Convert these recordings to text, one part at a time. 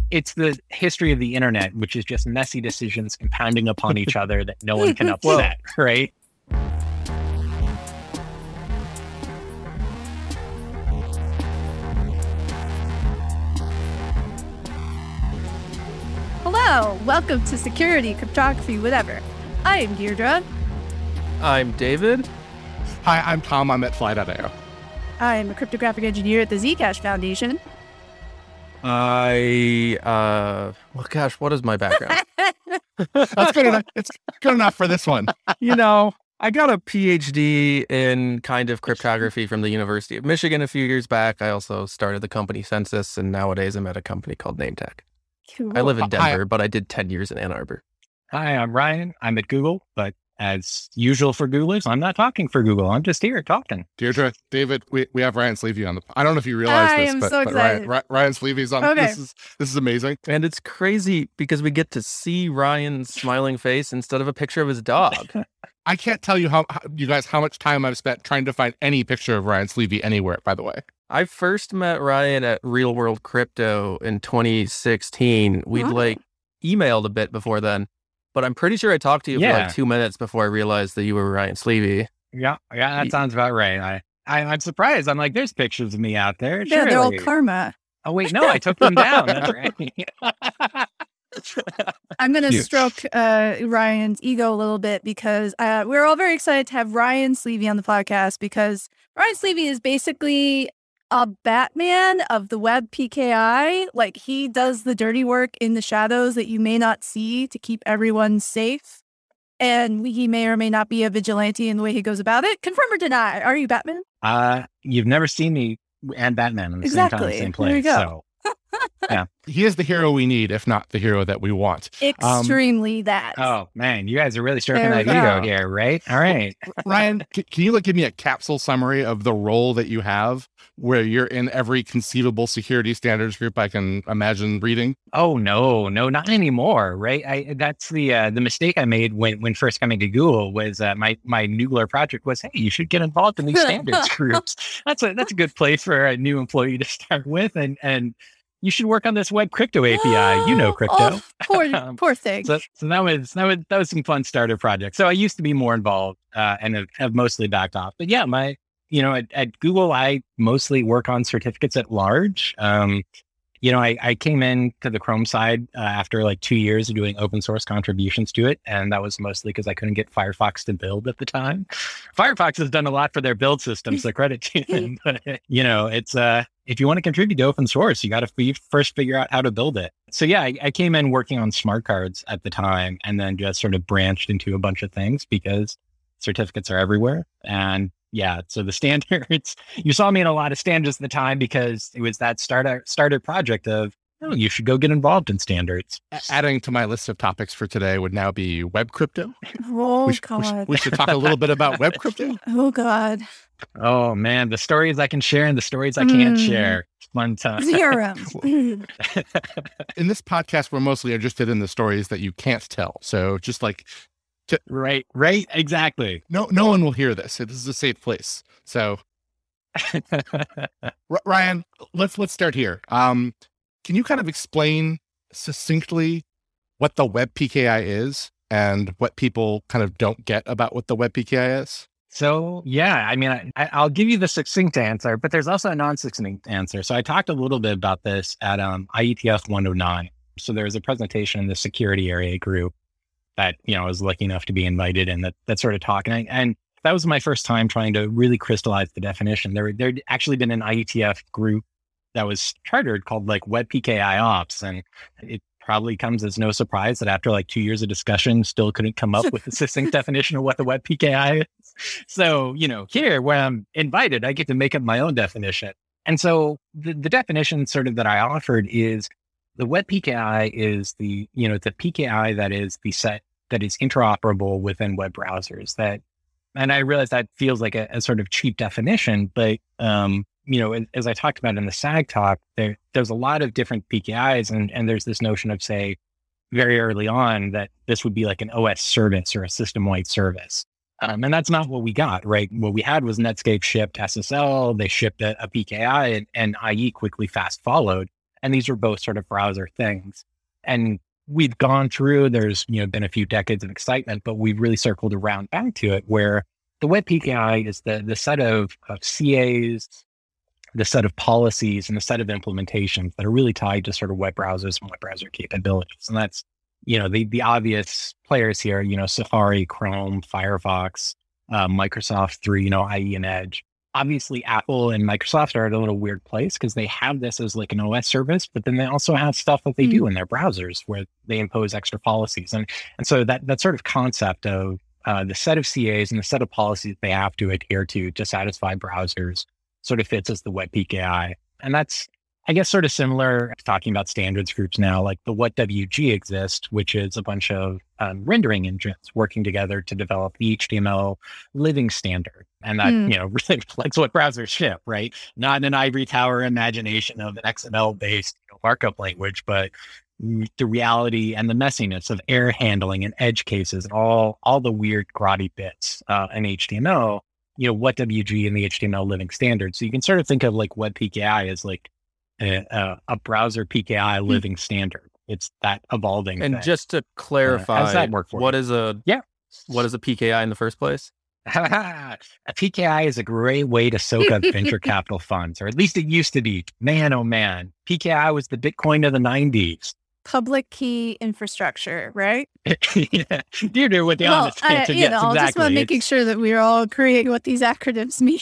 it's the history of the internet, which is just messy decisions compounding upon each other that no one can upset, right? Hello, welcome to Security, Cryptography, Whatever. I am Deirdre. I'm David. Hi, I'm Tom. I'm at Fly.io. I am a cryptographic engineer at the Zcash Foundation. What is my background? That's good enough. It's good enough for this one. I got a PhD in kind of cryptography from the University of Michigan a few years back. I also started the company Census, and nowadays I'm at a company called NameTech. Cool. I live in Denver, but I did 10 years in Ann Arbor. Hi, I'm Ryan. I'm at Google, but as usual for Googlers, I'm not talking for Google. I'm just here talking. Deirdre, David, we have Ryan Sleevey on the. I don't know if you realize I this, am but, so but excited. Ryan Sleevey's on. Okay. This is amazing. And it's crazy because we get to see Ryan's smiling face instead of a picture of his dog. I can't tell you how much time I've spent trying to find any picture of Ryan Sleevey anywhere, by the way. I first met Ryan at Real World Crypto in 2016. We'd emailed a bit before then, but I'm pretty sure I talked to you for 2 minutes before I realized that you were Ryan Sleevey. Yeah, that sounds about right. I'm surprised. I'm like, there's pictures of me out there. Yeah, they're all karma. Oh, wait, no, I took them down. That's right. I'm going to stroke Ryan's ego a little bit because we're all very excited to have Ryan Sleevey on the podcast because Ryan Sleevey is basically a Batman of the web PKI. Like, he does the dirty work in the shadows that you may not see to keep everyone safe. And he may or may not be a vigilante in the way he goes about it. Confirm or deny? Are you Batman? You've never seen me and Batman in the same time, same place. There you go. So, yeah. He is the hero we need, if not the hero that we want. Extremely that. Oh, man, you guys are really stroking There that we go. ego here, right? All right. Ryan, can you give me a capsule summary of the role that you have where you're in every conceivable security standards group I can imagine reading? Oh, no, not anymore, right? That's the mistake I made when first coming to Google was my Noogler project was, hey, you should get involved in these standards groups. That's a good place for a new employee to start with, and you should work on this web crypto API. You know crypto. Oh, poor thing. So that was some fun starter projects. So I used to be more involved and have mostly backed off. But yeah, at Google, I mostly work on certificates at large. I came in to the Chrome side after like 2 years of doing open source contributions to it. And that was mostly because I couldn't get Firefox to build at the time. Firefox has done a lot for their build system, so credit to them. But, it's if you want to contribute to open source, you got to first figure out how to build it. So yeah, I came in working on smart cards at the time and then just sort of branched into a bunch of things because certificates are everywhere. And yeah, so the standards, you saw me in a lot of standards at the time because it was that starter project of, you should go get involved in standards. Adding to my list of topics for today would now be web crypto. Oh, God. We should talk a little bit about web crypto. Oh, God. Oh, man, the stories I can share and the stories I can't share. Fun time. Zero. In this podcast, we're mostly interested in the stories that you can't tell. So just like... Right, exactly. No one will hear this. This is a safe place. So, Ryan, let's start here. Can you kind of explain succinctly what the web PKI is and what people kind of don't get about what the web PKI is? So, yeah, I'll give you the succinct answer, but there's also a non-succinct answer. So I talked a little bit about this at IETF 109. So there was a presentation in the security area group that, I was lucky enough to be invited in that sort of talk. And that was my first time trying to really crystallize the definition. There'd actually been an IETF group that was chartered called like Web PKI Ops. And it probably comes as no surprise that after like 2 years of discussion, still couldn't come up with a succinct definition of what the Web PKI is. So, here where I'm invited, I get to make up my own definition. And so the definition sort of that I offered is the Web PKI is the PKI that is the set that is interoperable within web browsers. And I realize that feels like a sort of cheap definition, but as I talked about in the SAG talk, there's a lot of different PKIs, and there's this notion of, say, very early on that this would be like an OS service or a system-wide service. And that's not what we got, right? What we had was Netscape shipped SSL, they shipped a PKI, and IE quickly fast followed. And these were both sort of browser things. And we've gone through, there's, been a few decades of excitement, but we've really circled around back to it where the Web PKI is the set of CAs, the set of policies and the set of implementations that are really tied to sort of web browsers and web browser capabilities. And that's, the obvious players here, Safari, Chrome, Firefox, Microsoft through, IE and Edge. Obviously, Apple and Microsoft are at a little weird place because they have this as like an OS service, but then they also have stuff that they do in their browsers where they impose extra policies. And so that sort of concept of the set of CAs and the set of policies they have to adhere to satisfy browsers sort of fits as the Web PKI. And that's, I guess, sort of similar to talking about standards groups now, like the WhatWG exists, which is a bunch of rendering engines working together to develop the HTML living standard. And that, really reflects what browsers ship, right? Not an ivory tower imagination of an XML-based markup language, but the reality and the messiness of error handling and edge cases and all the weird grotty bits in HTML, WhatWG and the HTML living standard. So you can sort of think of like Web PKI as like a browser PKI living standard. It's that evolving and thing. Just to clarify, how does that work for what you? is a PKI in the first place? A PKI is a great way to soak up venture capital funds, or at least it used to be. Man, oh man. PKI was the Bitcoin of the 90s. Public key infrastructure, right? Yeah. You're with the honest answer. Yes, exactly. Just want making sure that we're all agreeing what these acronyms mean.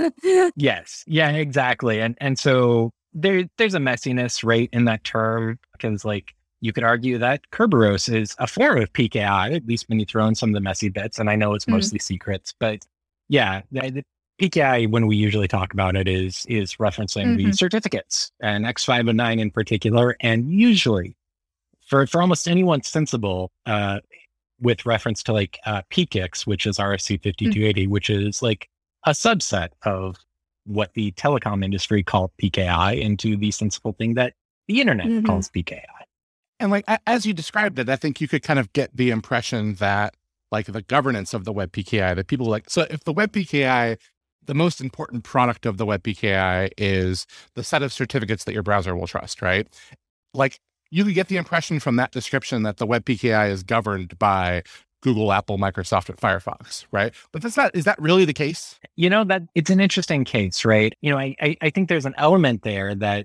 Yes. Yeah, exactly. And so there's a messiness, right, in that term, because like you could argue that Kerberos is a form of PKI, at least when you throw in some of the messy bits. And I know it's mostly secrets, but yeah, the PKI, when we usually talk about it, is referencing the certificates and X509 in particular, and usually for almost anyone sensible, with reference to like PKIX, which is RFC 5280, which is like a subset of what the telecom industry called PKI into the sensible thing that the internet calls PKI. And like, as you described it, I think you could kind of get the impression that like the governance of the Web PKI, that people like, so if the Web PKI, the most important product of the Web PKI is the set of certificates that your browser will trust, right? Like you could get the impression from that description that the Web PKI is governed by Google, Apple, Microsoft, and Firefox, right? But is that really the case? That it's an interesting case, right? I think there's an element there that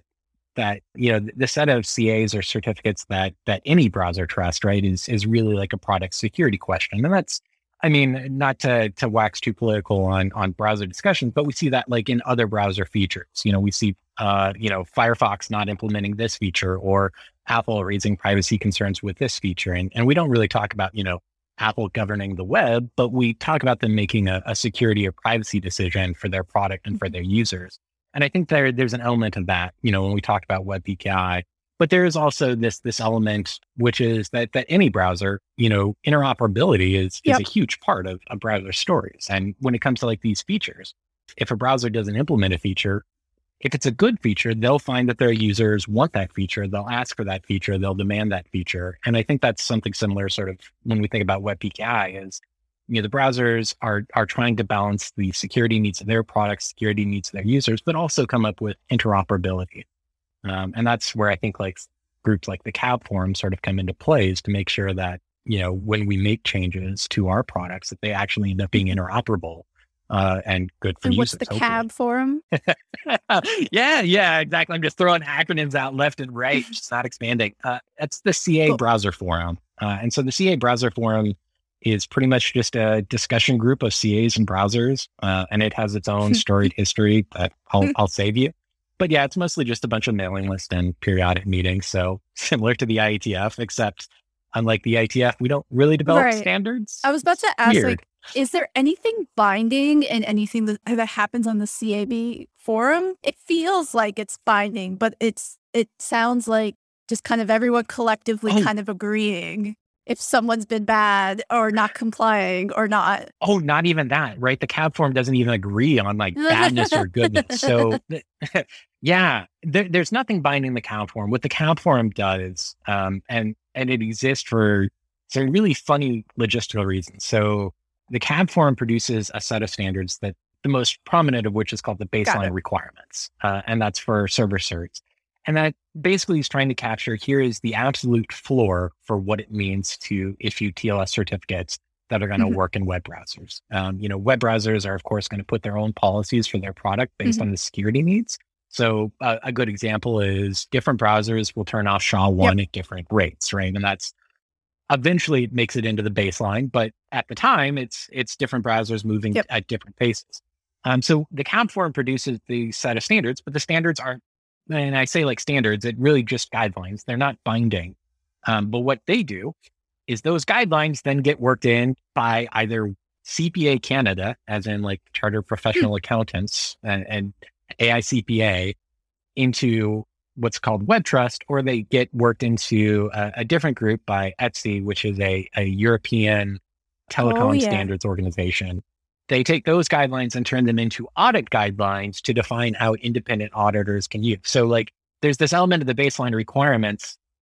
the set of CAs or certificates that any browser trusts, right, is really like a product security question. And that's, not to wax too political on browser discussions, but we see that like in other browser features. We see Firefox not implementing this feature or Apple raising privacy concerns with this feature. And we don't really talk about, Apple governing the web, but we talk about them making a security or privacy decision for their product and for their users. And I think there's an element of that, when we talk about Web PKI. But there is also this element, which is that any browser, interoperability is a huge part of a browser stories. And when it comes to like these features, if a browser doesn't implement a feature, if it's a good feature, they'll find that their users want that feature. They'll ask for that feature. They'll demand that feature. And I think that's something similar sort of when we think about Web PKI is, the browsers are trying to balance the security needs of their products, security needs of their users, but also come up with interoperability. And that's where I think like groups like the CAB Forum sort of come into play is to make sure that, when we make changes to our products, that they actually end up being interoperable and good for users. What's the CAB Forum? Yeah, exactly. I'm just throwing acronyms out left and right, just not expanding. That's the CA Browser Forum. And so the CA Browser Forum is pretty much just a discussion group of CAs and browsers, and it has its own storied history that I'll save you. But yeah, it's mostly just a bunch of mailing lists and periodic meetings. So similar to the IETF, except unlike the IETF, we don't really develop standards. I was about to ask, like, is there anything binding in anything that happens on the CAB forum? It feels like it's binding, but it sounds like just kind of everyone collectively kind of agreeing if someone's been bad or not complying or not. Oh, not even that, right? The CAB forum doesn't even agree on like badness or goodness. So yeah, there's nothing binding the CAB forum. What the CAB forum does, and it exists for some really funny logistical reasons. So the CAB forum produces a set of standards that the most prominent of which is called the baseline requirements. And that's for server certs. And that basically is trying to capture, here is the absolute floor for what it means to issue TLS certificates that are going to work in web browsers. Web browsers are, of course, going to put their own policies for their product based on the security needs. So a good example is different browsers will turn off SHA-1 at different rates, right? And that's eventually makes it into the baseline, but at the time, it's different browsers moving at different paces. So the CAB Forum produces the set of standards, but the standards aren't, and I say like standards, it really just guidelines. They're not binding. But what they do is those guidelines then get worked in by either CPA Canada, as in like Chartered Professional Accountants and AICPA, into what's called WebTrust, or they get worked into a different group by ETSI, which is a European telecom standards organization. They take those guidelines and turn them into audit guidelines to define how independent auditors can use. So like there's this element of the baseline requirements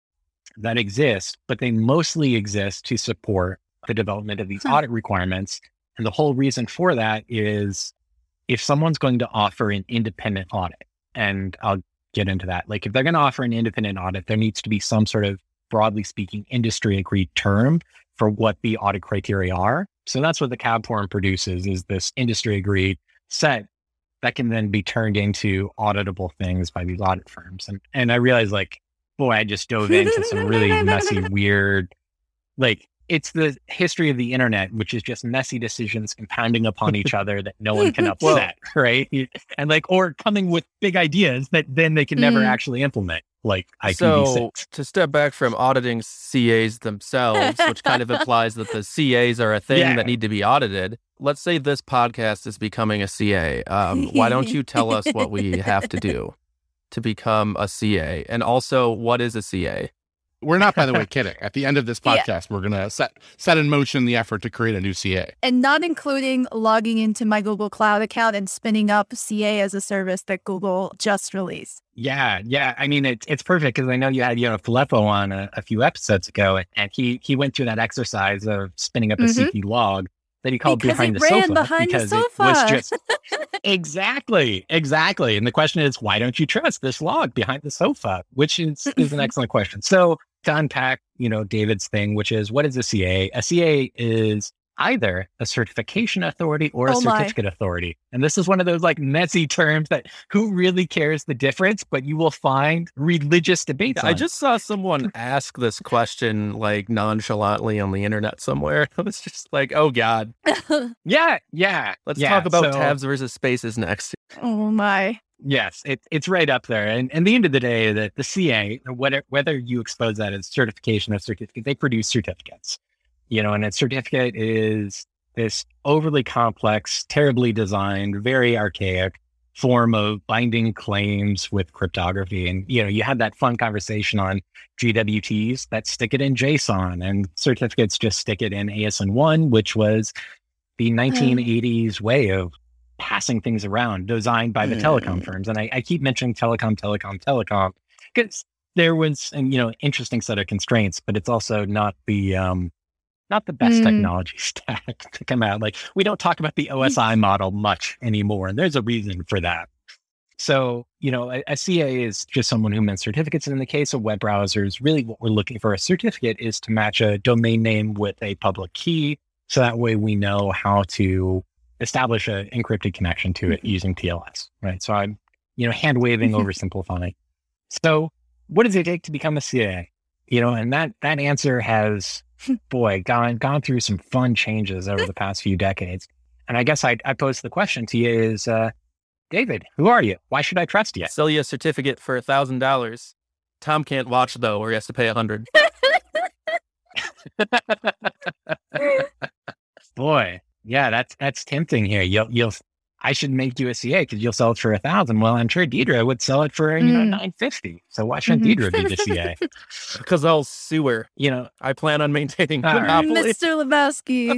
that exist, but they mostly exist to support the development of these audit requirements. And the whole reason for that is if someone's going to offer an independent audit, and I'll get into that, like if they're going to offer an independent audit, there needs to be some sort of, broadly speaking, industry agreed term for what the audit criteria are. So that's what the CAB Forum produces, is this industry agreed set that can then be turned into auditable things by these audit firms. And I realized like, boy, I just dove into some really messy, weird, like it's the history of the internet, which is just messy decisions compounding upon each other that no one can upset, right? And like, or coming with big ideas that then they can never actually implement, like IPv6. So to step back from auditing CAs themselves, which kind of implies that the CAs are a thing that need to be audited. Let's say this podcast is becoming a CA. Why don't you tell us what we have to do to become a CA? And also, what is a CA? We're not, by the way, kidding. At the end of this podcast, we're going to set in motion the effort to create a new CA. And not including logging into my Google Cloud account and spinning up CA as a service that Google just released. Yeah. I mean, it's perfect because I know you had Filippo on a few episodes ago, and he went through that exercise of spinning up a CP log that he called behind the sofa. It was just exactly. And the question is, why don't you trust this log behind the sofa? Which is an excellent question. So to unpack, David's thing, which is, what is a CA? A CA is either a certification authority or a certificate authority. And this is one of those like messy terms that who really cares the difference, but you will find religious debates on. I just saw someone ask this question like nonchalantly on the internet somewhere. I was just like, oh God. Yeah. Let's talk about tabs versus spaces next. Oh my. Yes, it's right up there. And at the end of the day, the CA, whether you expose that as certification or certificate, they produce certificates. And a certificate is this overly complex, terribly designed, very archaic form of binding claims with cryptography. And, you had that fun conversation on GWTs that stick it in JSON, and certificates just stick it in ASN1, which was the 1980s way of passing things around, designed by the telecom firms. And I keep mentioning telecom, because there was an interesting set of constraints, but it's also not the best technology stack to come out. Like, we don't talk about the OSI model much anymore, and there's a reason for that. So, a CA is just someone who mints certificates. And in the case of web browsers, really what we're looking for a certificate is to match a domain name with a public key. So that way we know how to establish an encrypted connection to it using TLS, right? So I'm, hand waving, oversimplifying. So what does it take to become a CA? And that answer has, gone through some fun changes over the past few decades. And I guess I pose the question to you is, David, who are you? Why should I trust you? Sell you a certificate for $1,000. Tom can't watch though, or he has to pay $100. Boy, yeah, that's tempting here. I should make you a CA because you'll sell it for $1,000. Well, I'm sure Deidre would sell it for $950. So why shouldn't Deidre be the CA? Because I'll sue her. I plan on maintaining monopoly. Mr. Lebowski.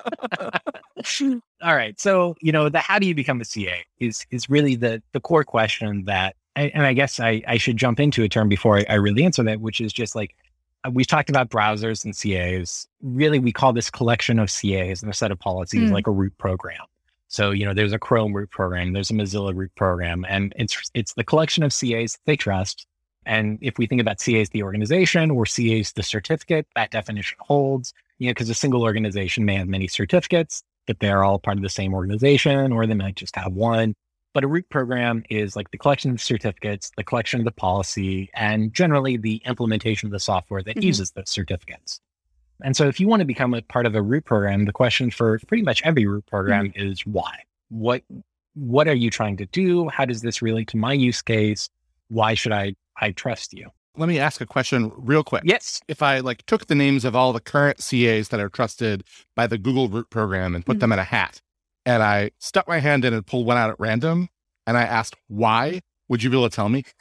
All right. So the how do you become a CA is really the core question that, and I guess I should jump into a term before I really answer that, which is just like, we've talked about browsers and CAs. Really, we call this collection of CAs and a set of policies like a root program. So, there's a Chrome root program, there's a Mozilla root program, and it's the collection of CAs they trust And if we think about CA as the organization or CA as the certificate, that definition holds, because a single organization may have many certificates, but they're all part of the same organization, or they might just have one. But a root program is like the collection of certificates, the collection of the policy, and generally the implementation of the software that uses those certificates. And so if you want to become a part of a root program, the question for pretty much every root program is why? What are you trying to do? How does this relate to my use case? Why should I trust you? Let me ask a question real quick. Yes. If I took the names of all the current CAs that are trusted by the Google root program and put them in a hat, and I stuck my hand in and pulled one out at random, and I asked why, would you be able to tell me?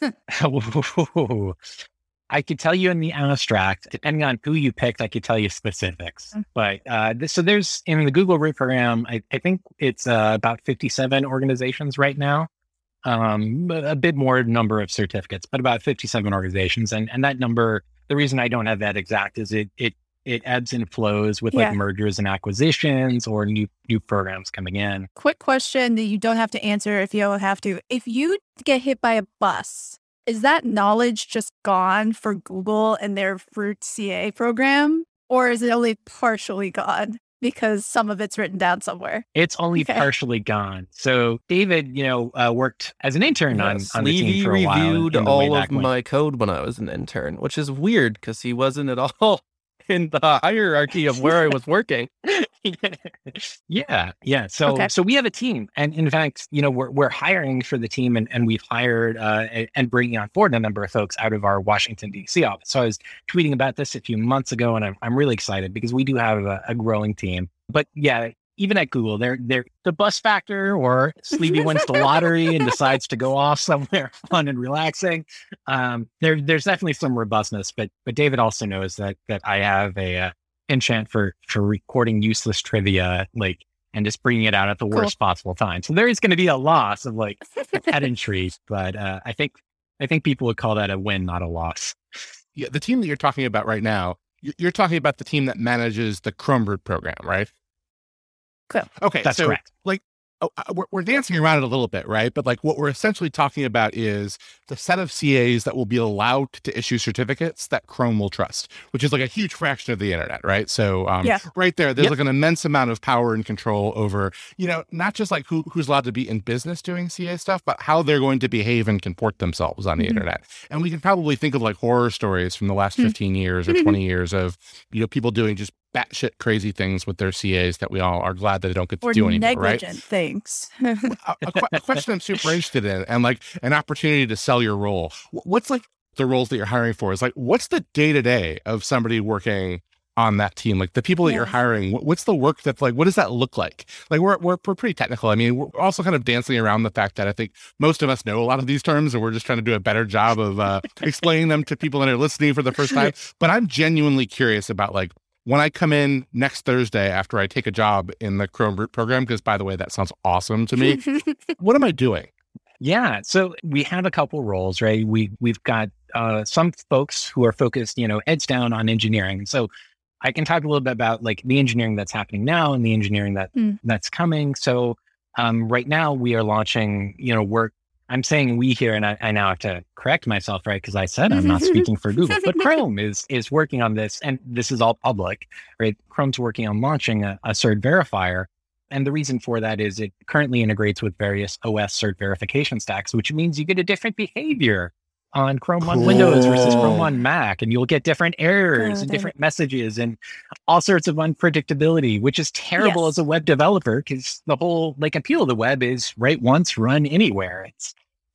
I could tell you in the abstract, depending on who you picked, I could tell you specifics. But so there's, in the Google root program, I think it's about 57 organizations right now. A bit more number of certificates, but about 57 organizations. And that number, the reason I don't have that exact is it ebbs and flows with mergers and acquisitions or new programs coming in. Quick question that you don't have to answer if you don't have to. If you get hit by a bus, is that knowledge just gone for Google and their Root CA program? Or is it only partially gone because some of it's written down somewhere? It's only partially gone. So David, worked as an intern on the team for a while. He reviewed all of my code when I was an intern, which is weird because he wasn't at all in the hierarchy of where I was working. Yeah. So we have a team, and in fact, we're hiring for the team, and we've hired and bringing on board a number of folks out of our Washington D.C. office. So I was tweeting about this a few months ago, and I'm really excited because we do have a growing team. But yeah, even at Google, they're the bus factor, or Sleevy wins the lottery and decides to go off somewhere fun and relaxing. There's definitely some robustness, but David also knows that I have a enchant for recording useless trivia, and just bringing it out at the worst possible time. So there is going to be a loss of pedantry, but I think people would call that a win, not a loss. Yeah, the team that you're talking about right now, you're talking about the team that manages the Chrome root program, right? Cool. Okay, that's correct. We're dancing around it a little bit, right? But what we're essentially talking about is the set of CAs that will be allowed to issue certificates that Chrome will trust, which is a huge fraction of the internet, right? So right there, there's an immense amount of power and control over, not just who's allowed to be in business doing CA stuff, but how they're going to behave and comport themselves on the internet. And we can probably think of horror stories from the last 15 years or 20 years of, people doing just batshit crazy things with their CAs that we all are glad that they don't get to do anymore, right? Negligent things. a question I'm super interested in, and an opportunity to sell your role. What's the roles that you're hiring for? Is what's the day-to-day of somebody working on that team? The people that you're hiring, what's the work that what does that look like? We're pretty technical. I mean, we're also kind of dancing around the fact that I think most of us know a lot of these terms, and we're just trying to do a better job of explaining them to people that are listening for the first time. But I'm genuinely curious about when I come in next Thursday after I take a job in the Chrome root program, because by the way, that sounds awesome to me. What am I doing? Yeah. So we have a couple roles, right? We've got some folks who are focused, heads down on engineering. So I can talk a little bit about the engineering that's happening now and the engineering that's coming. So right now we are launching, work. I'm saying we here, and I now have to correct myself, right? Because I said I'm not speaking for Google, but Chrome is working on this, and this is all public, right? Chrome's working on launching a cert verifier. And the reason for that is it currently integrates with various OS cert verification stacks, which means you get a different behavior on Chrome on Windows versus Chrome on Mac, and you'll get different errors and different messages and all sorts of unpredictability, which is terrible as a web developer, because the whole appeal of the web is write once, run anywhere. It's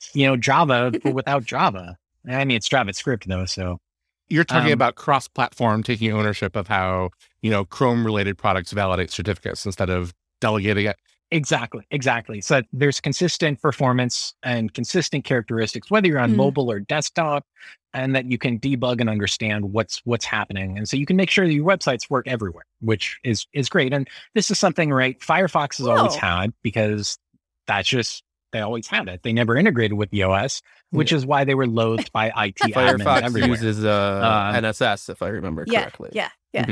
Java but without Java. I mean, it's JavaScript though. So you're talking about cross-platform taking ownership of how Chrome-related products validate certificates instead of delegating it. Exactly. So there's consistent performance and consistent characteristics, whether you're on mobile or desktop, and that you can debug and understand what's happening. And so you can make sure that your websites work everywhere, which is great. And this is something, right, Firefox has always had, because that's just, they always had it. They never integrated with the OS, which is why they were loathed by IT admins everywhere. Firefox uses NSS, if I remember correctly. Yeah.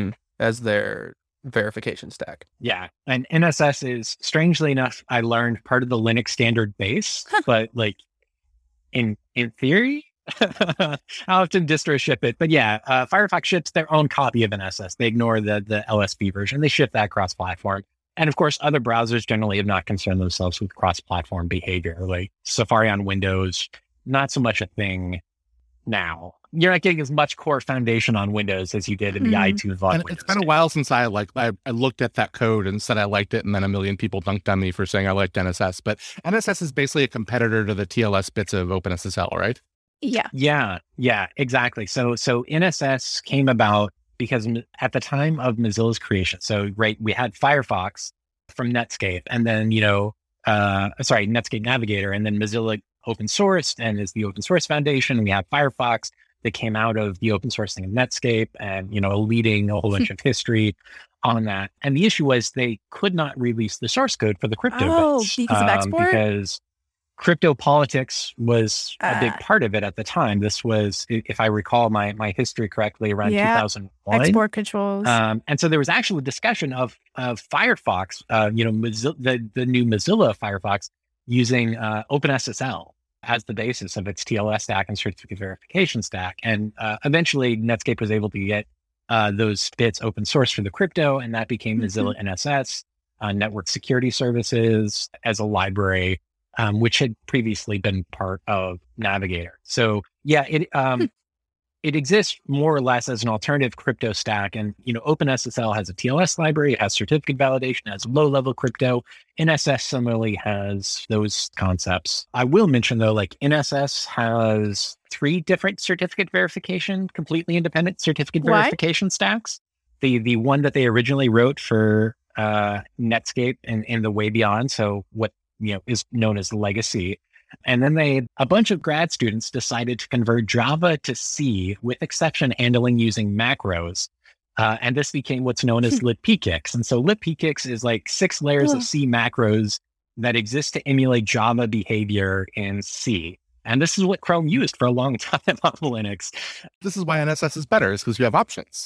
As their verification stack. Yeah. And NSS is, strangely enough, I learned, part of the Linux standard base, but in theory, How often distros ship it? But yeah, Firefox ships their own copy of NSS. They ignore the LSP version. They ship that cross-platform. And of course, other browsers generally have not concerned themselves with cross-platform behavior. Like Safari on Windows, not so much a thing now. You're not getting as much core foundation on Windows as you did in the iTunes on Windows. It's been a while since I looked at that code and said I liked it, and then a million people dunked on me for saying I liked NSS. But NSS is basically a competitor to the TLS bits of OpenSSL, right? Yeah, exactly. So NSS came about because at the time of Mozilla's creation, so we had Firefox from Netscape, and then Netscape Navigator, and then Mozilla open sourced and is the open source foundation. We have Firefox that came out of the open sourcing of Netscape, and leading a whole bunch of history on that. And the issue was they could not release the source code for the crypto bits because of export. Because crypto politics was a big part of it at the time. This was, if I recall my history correctly, around 2001. Export controls. And so there was actually a discussion of Firefox, the new Mozilla Firefox, using OpenSSL as the basis of its TLS stack and certificate verification stack. And eventually Netscape was able to get those bits open source for the crypto, and that became Mozilla NSS, Network Security Services, as a library, which had previously been part of Navigator. So yeah, it exists more or less as an alternative crypto stack. And, OpenSSL has a TLS library, it has certificate validation, it has low-level crypto. NSS similarly has those concepts. I will mention, though, like NSS has 3 different completely independent certificate verification stacks. The one that they originally wrote for Netscape and the way beyond, so what is known as legacy. And then a bunch of grad students decided to convert Java to C with exception handling using macros. And this became what's known as libpkix. And so libpkix is like 6 layers of C macros that exist to emulate Java behavior in C. And this is what Chrome used for a long time on Linux. This is why NSS is better, is because you have options.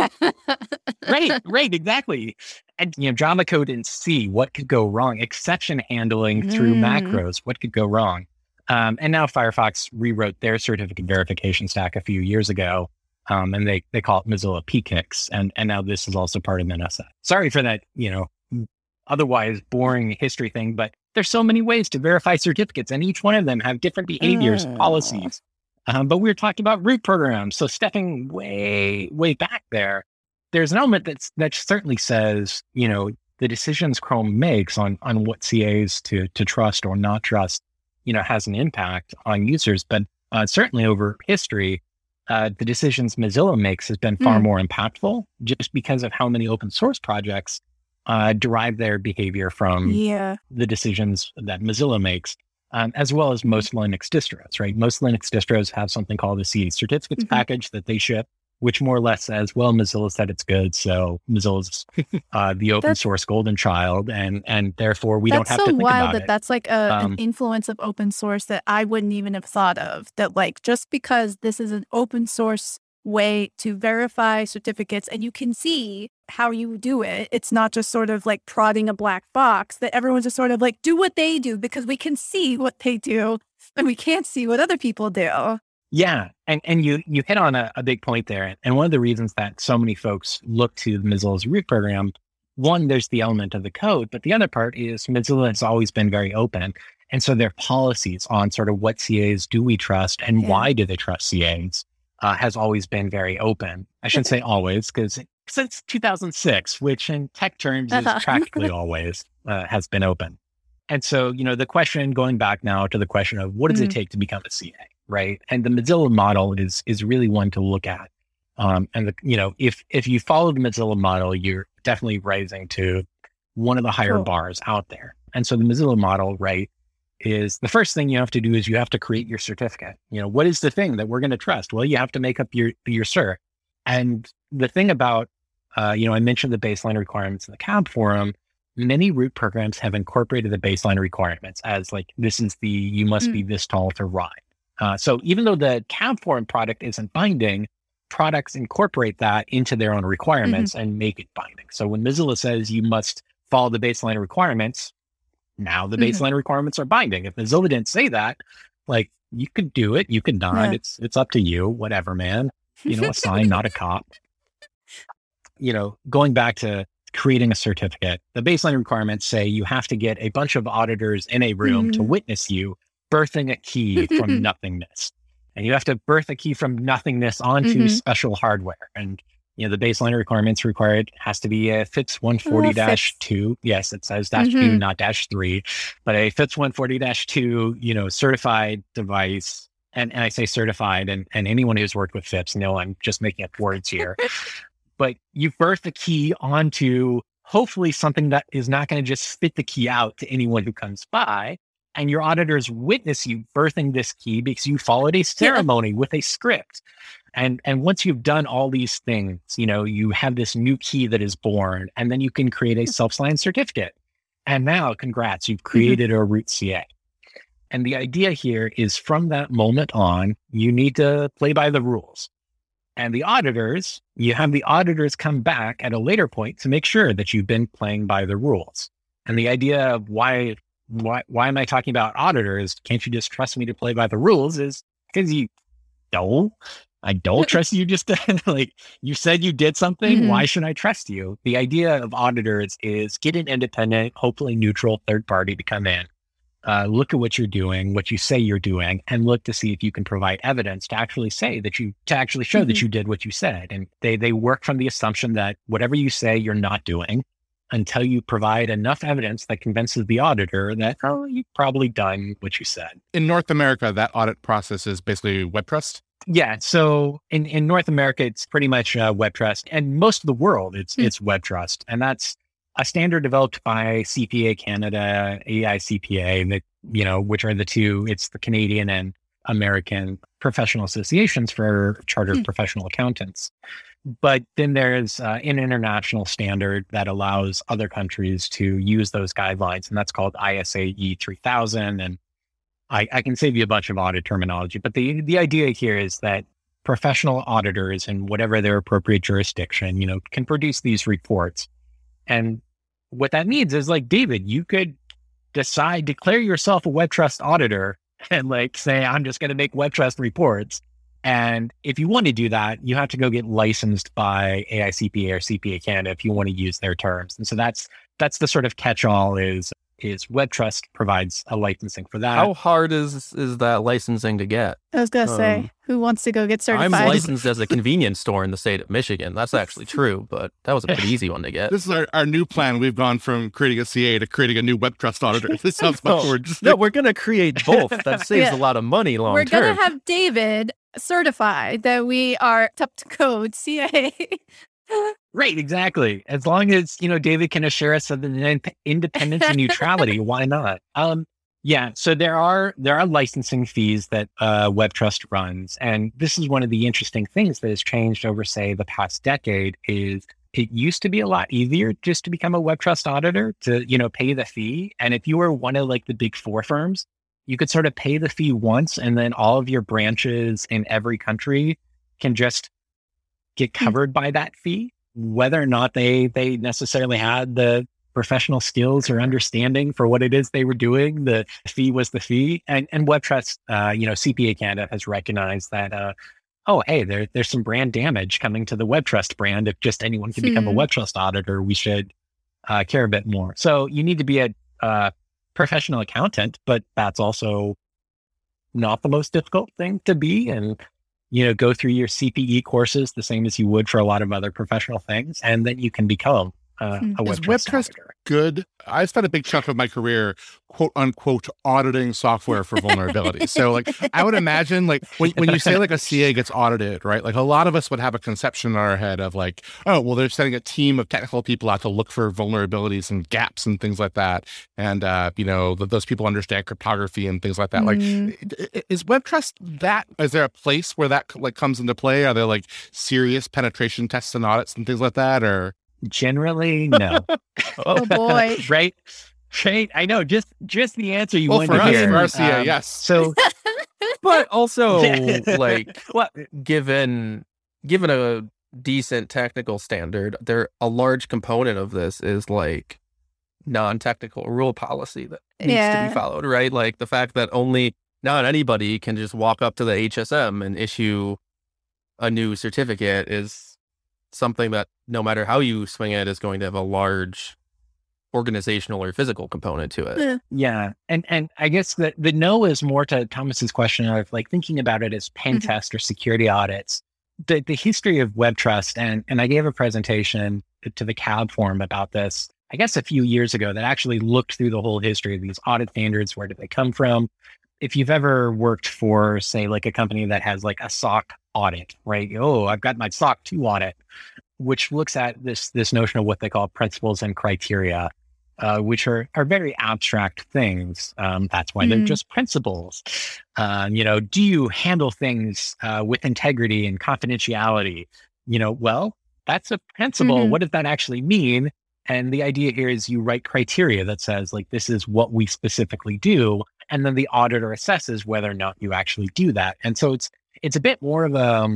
Right, exactly. And Java code in C, what could go wrong? Exception handling through macros, what could go wrong? And now Firefox rewrote their certificate verification stack a few years ago, and they call it Mozilla pkix, and now this is also part of NSS. Sorry for that, otherwise boring history thing, but there's so many ways to verify certificates, and each one of them have different behaviors, policies. But we were talking about root programs. So stepping way, way back there's an element that certainly says, the decisions Chrome makes on what CAs to trust or not trust, has an impact on users. But certainly over history, the decisions Mozilla makes has been far more impactful, just because of how many open source projects derive their behavior from the decisions that Mozilla makes, as well as most Linux distros, right? Most Linux distros have something called the CA certificates package that they ship, which more or less says, well, Mozilla said it's good, so Mozilla's the open source golden child, and therefore we don't have to think about it. That's so wild that that's like an influence of open source that I wouldn't even have thought of, that like just because this is an open source way to verify certificates and you can see how you do it, it's not just sort of like prodding a black box, that everyone's just sort of like, do what they do because we can see what they do and we can't see what other people do. Yeah. And you hit on a big point there. And one of the reasons that so many folks look to Mozilla's root program, one, there's the element of the code, but the other part is Mozilla has always been very open. And so their policies on sort of what CAs do we trust and why do they trust CAs has always been very open. I shouldn't say always, because since 2006, which in tech terms is practically always, has been open. And so, the question, going back now to the question of what does it take to become a CA, right? And the Mozilla model is really one to look at. And if you follow the Mozilla model, you're definitely rising to one of the higher bars out there. And so the Mozilla model, right, is the first thing you have to do is you have to create your certificate. What is the thing that we're going to trust? Well, you have to make up your cert. And the thing about, I mentioned the baseline requirements in the CAB forum. Many root programs have incorporated the baseline requirements as like, this is you must be this tall to ride. So even though the CAB forum product isn't binding, products incorporate that into their own requirements and make it binding. So when Mozilla says you must follow the baseline requirements, now the baseline requirements are binding. If Mozilla didn't say that, like you could do it. You could not. Yeah. It's up to you. Whatever, man. A sign, not a cop. Going back to creating a certificate, the baseline requirements say you have to get a bunch of auditors in a room to witness you birthing a key from nothingness. And you have to birth a key from nothingness onto special hardware. And, the baseline requirements required has to be a FIPS 140-2. Yes, it says -2, not -3, but a FIPS 140-2, certified device. And I say certified, and anyone who's worked with FIPS know I'm just making up words here. But you birth the key onto hopefully something that is not going to just spit the key out to anyone who comes by. And your auditors witness you birthing this key because you followed a ceremony with a script. And once you've done all these things, you have this new key that is born, and then you can create a self-signed certificate. And now, congrats, you've created a root CA. And the idea here is from that moment on, you need to play by the rules. And you have the auditors come back at a later point to make sure that you've been playing by the rules. And the idea of why am I talking about auditors? Can't you just trust me to play by the rules? Is because I don't trust you just to, you said you did something. Why should I trust you? The idea of auditors is get an independent, hopefully neutral third party to come in, look at what you're doing, what you say you're doing, and look to see if you can provide evidence to actually show that you did what you said. And they work from the assumption that whatever you say you're not doing until you provide enough evidence that convinces the auditor that, you've probably done what you said. In North America, that audit process is basically WebTrust? Yeah. So in North America, it's pretty much WebTrust. And most of the world, it's WebTrust. And that's a standard developed by CPA Canada, AICPA, that, which are the two, it's the Canadian and American professional associations for chartered professional accountants. But then there's an international standard that allows other countries to use those guidelines, and that's called ISAE 3000. And I can save you a bunch of audit terminology, but the idea here is that professional auditors in whatever their appropriate jurisdiction, can produce these reports. And what that means is, David, you could declare yourself a WebTrust auditor and say, I'm just going to make WebTrust reports. And if you want to do that, you have to go get licensed by AICPA or CPA Canada if you want to use their terms. And so that's the sort of catch-all is WebTrust provides a licensing for that. How hard is that licensing to get? I was going to say, who wants to go get certified? I'm licensed as a convenience store in the state of Michigan. That's actually true, but that was a pretty easy one to get. This is our new plan. We've gone from creating a CA to creating a new WebTrust auditor. This sounds much more interesting. No, we're going to create both. That saves a lot of money long term. We're going to have David certified that we are up to code CA. Right, exactly. As long as, David can assure us of the independence and neutrality, why not? So there are licensing fees that WebTrust runs. And this is one of the interesting things that has changed over, say, the past decade is it used to be a lot easier just to become a WebTrust auditor to, pay the fee. And if you were one of the big four firms, you could sort of pay the fee once and then all of your branches in every country can just get covered by that fee, whether or not they necessarily had the professional skills or understanding for what it is they were doing. The fee was the fee. And WebTrust, CPA Canada has recognized that, there's some brand damage coming to the WebTrust brand. If just anyone can become a WebTrust auditor, we should care a bit more. So you need to be a professional accountant, but that's also not the most difficult thing to be. And go through your CPE courses the same as you would for a lot of other professional things, and then you can become a WebTrust auditor. Good. I spent a big chunk of my career, quote unquote, auditing software for vulnerabilities. So I would imagine when you say a CA gets audited, right? A lot of us would have a conception in our head of they're sending a team of technical people out to look for vulnerabilities and gaps and things like that. And, those people understand cryptography and things like that. Is WebTrust is there a place where that comes into play? Are there serious penetration tests and audits and things like that, or? Generally, no. Oh boy! Right. I know. Just the answer you wanted to hear. For RCA, yes. So, but also given a decent technical standard, a large component of this is non-technical rule policy that needs to be followed. Right. The fact that only not anybody can just walk up to the HSM and issue a new certificate is something that, no matter how you swing it, is going to have a large organizational or physical component to it. Yeah. And I guess the no is more to Thomas's question of like thinking about it as pen test or security audits. The history of web trust, and I gave a presentation to the CAB forum about this, I guess a few years ago, that actually looked through the whole history of these audit standards. Where did they come from? If you've ever worked for, say, like a company that has like a SOC audit, right? Oh, I've got my SOC 2 audit, which looks at this notion of what they call principles and criteria, which are very abstract things. That's why they're just principles. Do you handle things with integrity and confidentiality? Well, that's a principle. What does that actually mean? And the idea here is you write criteria that says, like, this is what we specifically do. And then the auditor assesses whether or not you actually do that. And so it's a bit more of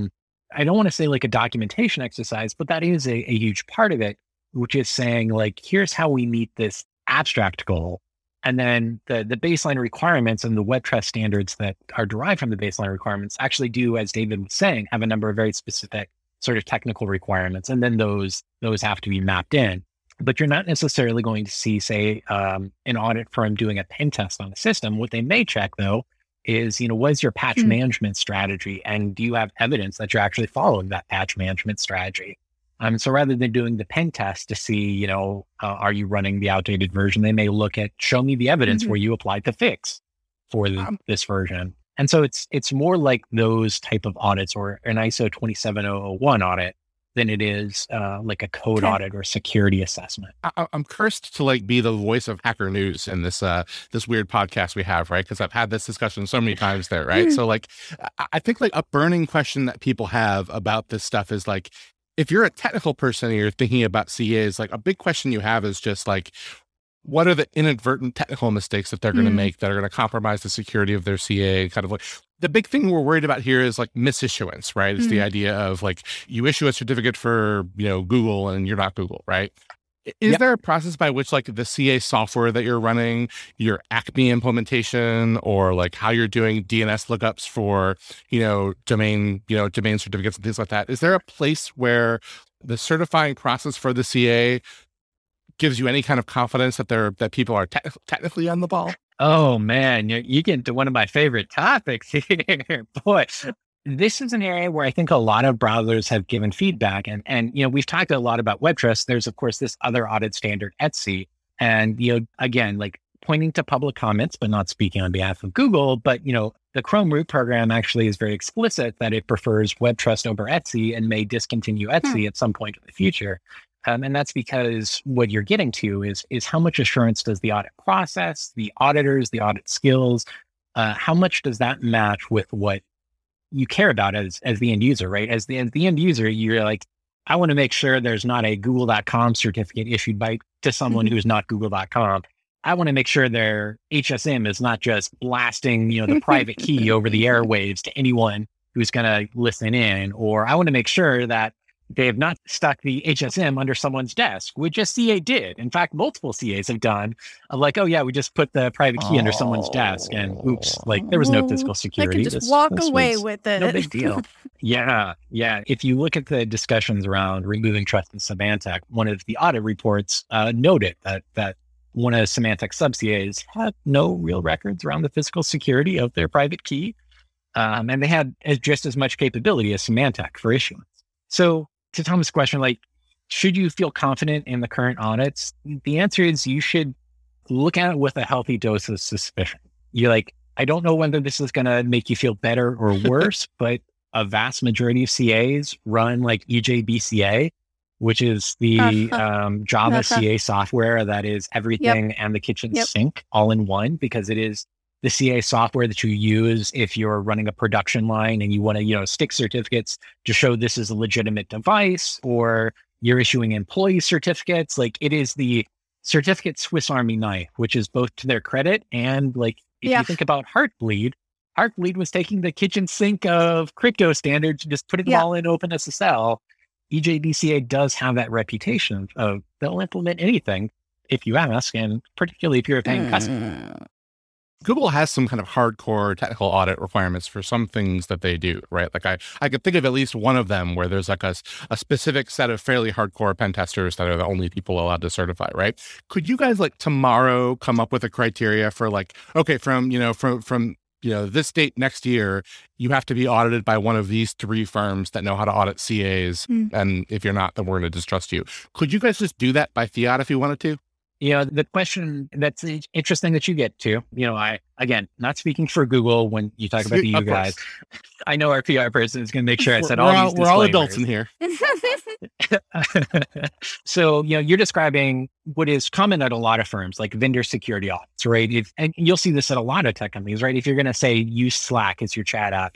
I don't want to say like a documentation exercise, but that is a huge part of it, which is saying, like, here's how we meet this abstract goal. And then the baseline requirements and the web trust standards that are derived from the baseline requirements actually do, as David was saying, have a number of very specific sort of technical requirements. And then those have to be mapped in. But you're not necessarily going to see, say, an audit firm doing a pen test on the system. What they may check, though, is, what is your patch management strategy? And do you have evidence that you're actually following that patch management strategy? So rather than doing the pen test to see, are you running the outdated version, they may look at, show me the evidence where you applied the fix for this version. And so it's more like those type of audits, or an ISO 27001 audit, than it is like a code audit or security assessment. I'm cursed to like be the voice of Hacker News in this this weird podcast we have, right? Because I've had this discussion so many times there, right? So like, I think like a burning question that people have about this stuff is like, if you're a technical person and you're thinking about CAs, like a big question you have is just like, what are the inadvertent technical mistakes that they're going to make that are going to compromise the security of their CA? Kind of like the big thing we're worried about here is like misissuance, right? It's the idea of like you issue a certificate for, Google and you're not Google, right? Is there a process by which like the CA software that you're running, your Acme implementation, or like how you're doing DNS lookups for, domain certificates and things like that? Is there a place where the certifying process for the CA gives you any kind of confidence that people are technically on the ball? Oh man, you get into one of my favorite topics here. Boy, this is an area where I think a lot of browsers have given feedback, and we've talked a lot about web trust. There's of course this other audit standard, ETSI, and again, like pointing to public comments, but not speaking on behalf of Google. But the Chrome root program actually is very explicit that it prefers web trust over ETSI and may discontinue ETSI at some point in the future. And that's because what you're getting to is how much assurance does the audit process, the auditors, the audit skills, how much does that match with what you care about as the end user, right? As the end user, you're like, I want to make sure there's not a google.com certificate issued to someone who's not google.com. I want to make sure their HSM is not just blasting, the private key over the airwaves to anyone who's going to listen in. Or I want to make sure that they have not stuck the HSM under someone's desk, which a CA did. In fact, multiple CAs have done. Like, oh yeah, we just put the private key under someone's desk, and oops, like there was no physical security. I could just walk away with it. No big deal. Yeah. If you look at the discussions around removing trust in Symantec, one of the audit reports noted that one of Symantec's sub-CAs had no real records around the physical security of their private key, and they had just as much capability as Symantec for issuance. So, to Tom's question, like, should you feel confident in the current audits? The answer is you should look at it with a healthy dose of suspicion. You're like, I don't know whether this is going to make you feel better or worse, but a vast majority of CAs run like EJBCA, which is the Java CA software that is everything and the kitchen sink all in one, because it is the CA software that you use if you're running a production line and you want to, stick certificates to show this is a legitimate device, or you're issuing employee certificates. Like, it is the certificate Swiss Army knife, which is both to their credit and like, if you think about Heartbleed was taking the kitchen sink of crypto standards, just putting them all in OpenSSL. EJBCA does have that reputation of they'll implement anything if you ask, and particularly if you're a paying customer. Google has some kind of hardcore technical audit requirements for some things that they do, right? Like I could think of at least one of them where there's like a specific set of fairly hardcore pen testers that are the only people allowed to certify, right? Could you guys like tomorrow come up with a criteria for like, okay, from this date next year, you have to be audited by one of these 3 firms that know how to audit CAs. And if you're not, then we're going to distrust you. Could you guys just do that by fiat if you wanted to? The question that's interesting that you get to, I, again, not speaking for Google when you talk about the you guys, I know our PR person is going to make sure I said all these disclaimers. We're all adults in here. So, you're describing what is common at a lot of firms, like vendor security audits, right? And you'll see this at a lot of tech companies, right? If you're going to say use Slack as your chat app,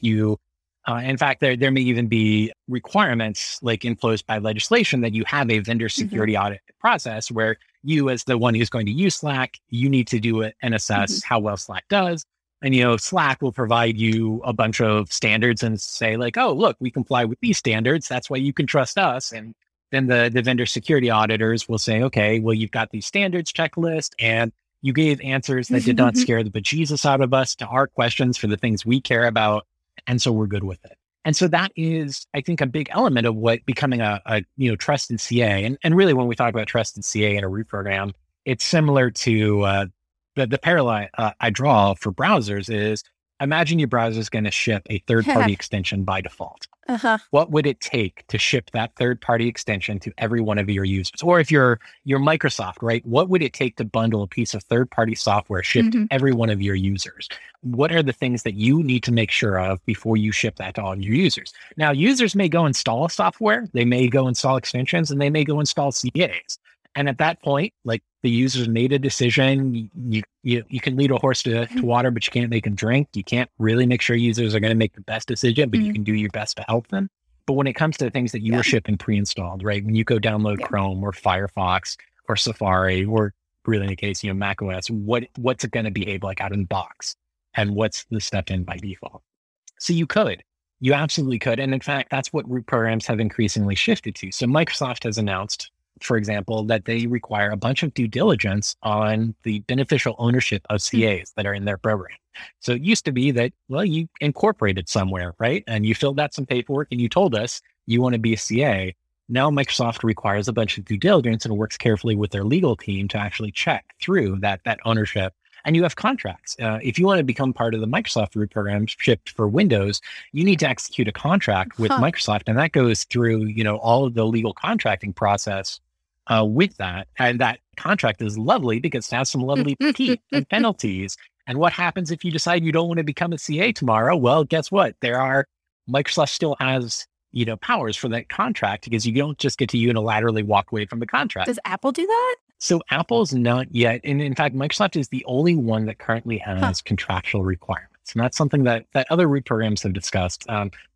in fact, there may even be requirements like imposed by legislation that you have a vendor security audit process where you, as the one who's going to use Slack, you need to do it and assess how well Slack does. And, Slack will provide you a bunch of standards and say like, oh, look, we comply with these standards. That's why you can trust us. And then the vendor security auditors will say, okay, well, you've got these standards checklist and you gave answers that did not scare the bejesus out of us to our questions for the things we care about. And so we're good with it. And so that is, I think, a big element of what becoming a trusted CA. And really, when we talk about trusted CA in a root program, it's similar to the parallel I draw for browsers is imagine your browser is going to ship a third-party extension by default. What would it take to ship that third-party extension to every one of your users? Or if you're Microsoft, right? What would it take to bundle a piece of third-party software shipped to every one of your users? What are the things that you need to make sure of before you ship that to all your users? Now, users may go install software, they may go install extensions, and they may go install CAs. And at that point, like the users made a decision, you can lead a horse to water, but you can't make them drink. You can't really make sure users are going to make the best decision, but you can do your best to help them. But when it comes to things that you are shipping pre-installed, right? When you go download Chrome or Firefox or Safari, or really in the case, Mac OS, what's it going to behave like out of the box? And what's the step in by default? So you absolutely could. And in fact, that's what root programs have increasingly shifted to. So Microsoft has announced, for example, that they require a bunch of due diligence on the beneficial ownership of CAs that are in their program. So it used to be that, well, you incorporated somewhere, right? And you filled out some paperwork and you told us you want to be a CA. Now Microsoft requires a bunch of due diligence and works carefully with their legal team to actually check through that ownership. And you have contracts. If you want to become part of the Microsoft root program shipped for Windows, you need to execute a contract with Microsoft. And that goes through, all of the legal contracting process with that. And that contract is lovely because it has some lovely teeth and penalties. And what happens if you decide you don't want to become a CA tomorrow? Well, guess what? Microsoft still has, powers for that contract because you don't just get to unilaterally walk away from the contract. Does Apple do that? So Apple's not yet. And in fact, Microsoft is the only one that currently has contractual requirements. And that's something that other root programs have discussed.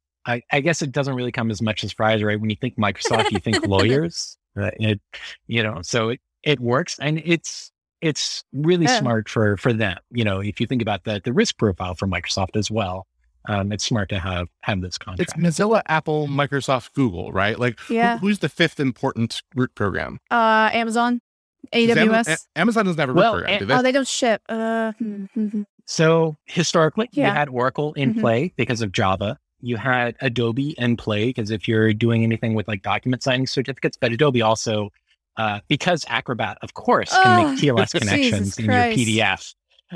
I guess it doesn't really come as much as fries, right? When you think Microsoft, you think lawyers. So it works, and it's really smart for them. If you think about the risk profile for Microsoft as well, it's smart to have this contract. It's Mozilla, Apple, Microsoft, Google, right? Like who's the fifth important root program? Amazon, AWS. Amazon doesn't have a root program, do they? Oh, they don't ship. So historically, you had Oracle in play because of Java. You had Adobe in play because if you're doing anything with like document signing certificates, but Adobe also, because Acrobat, of course, can make TLS connections in your PDF.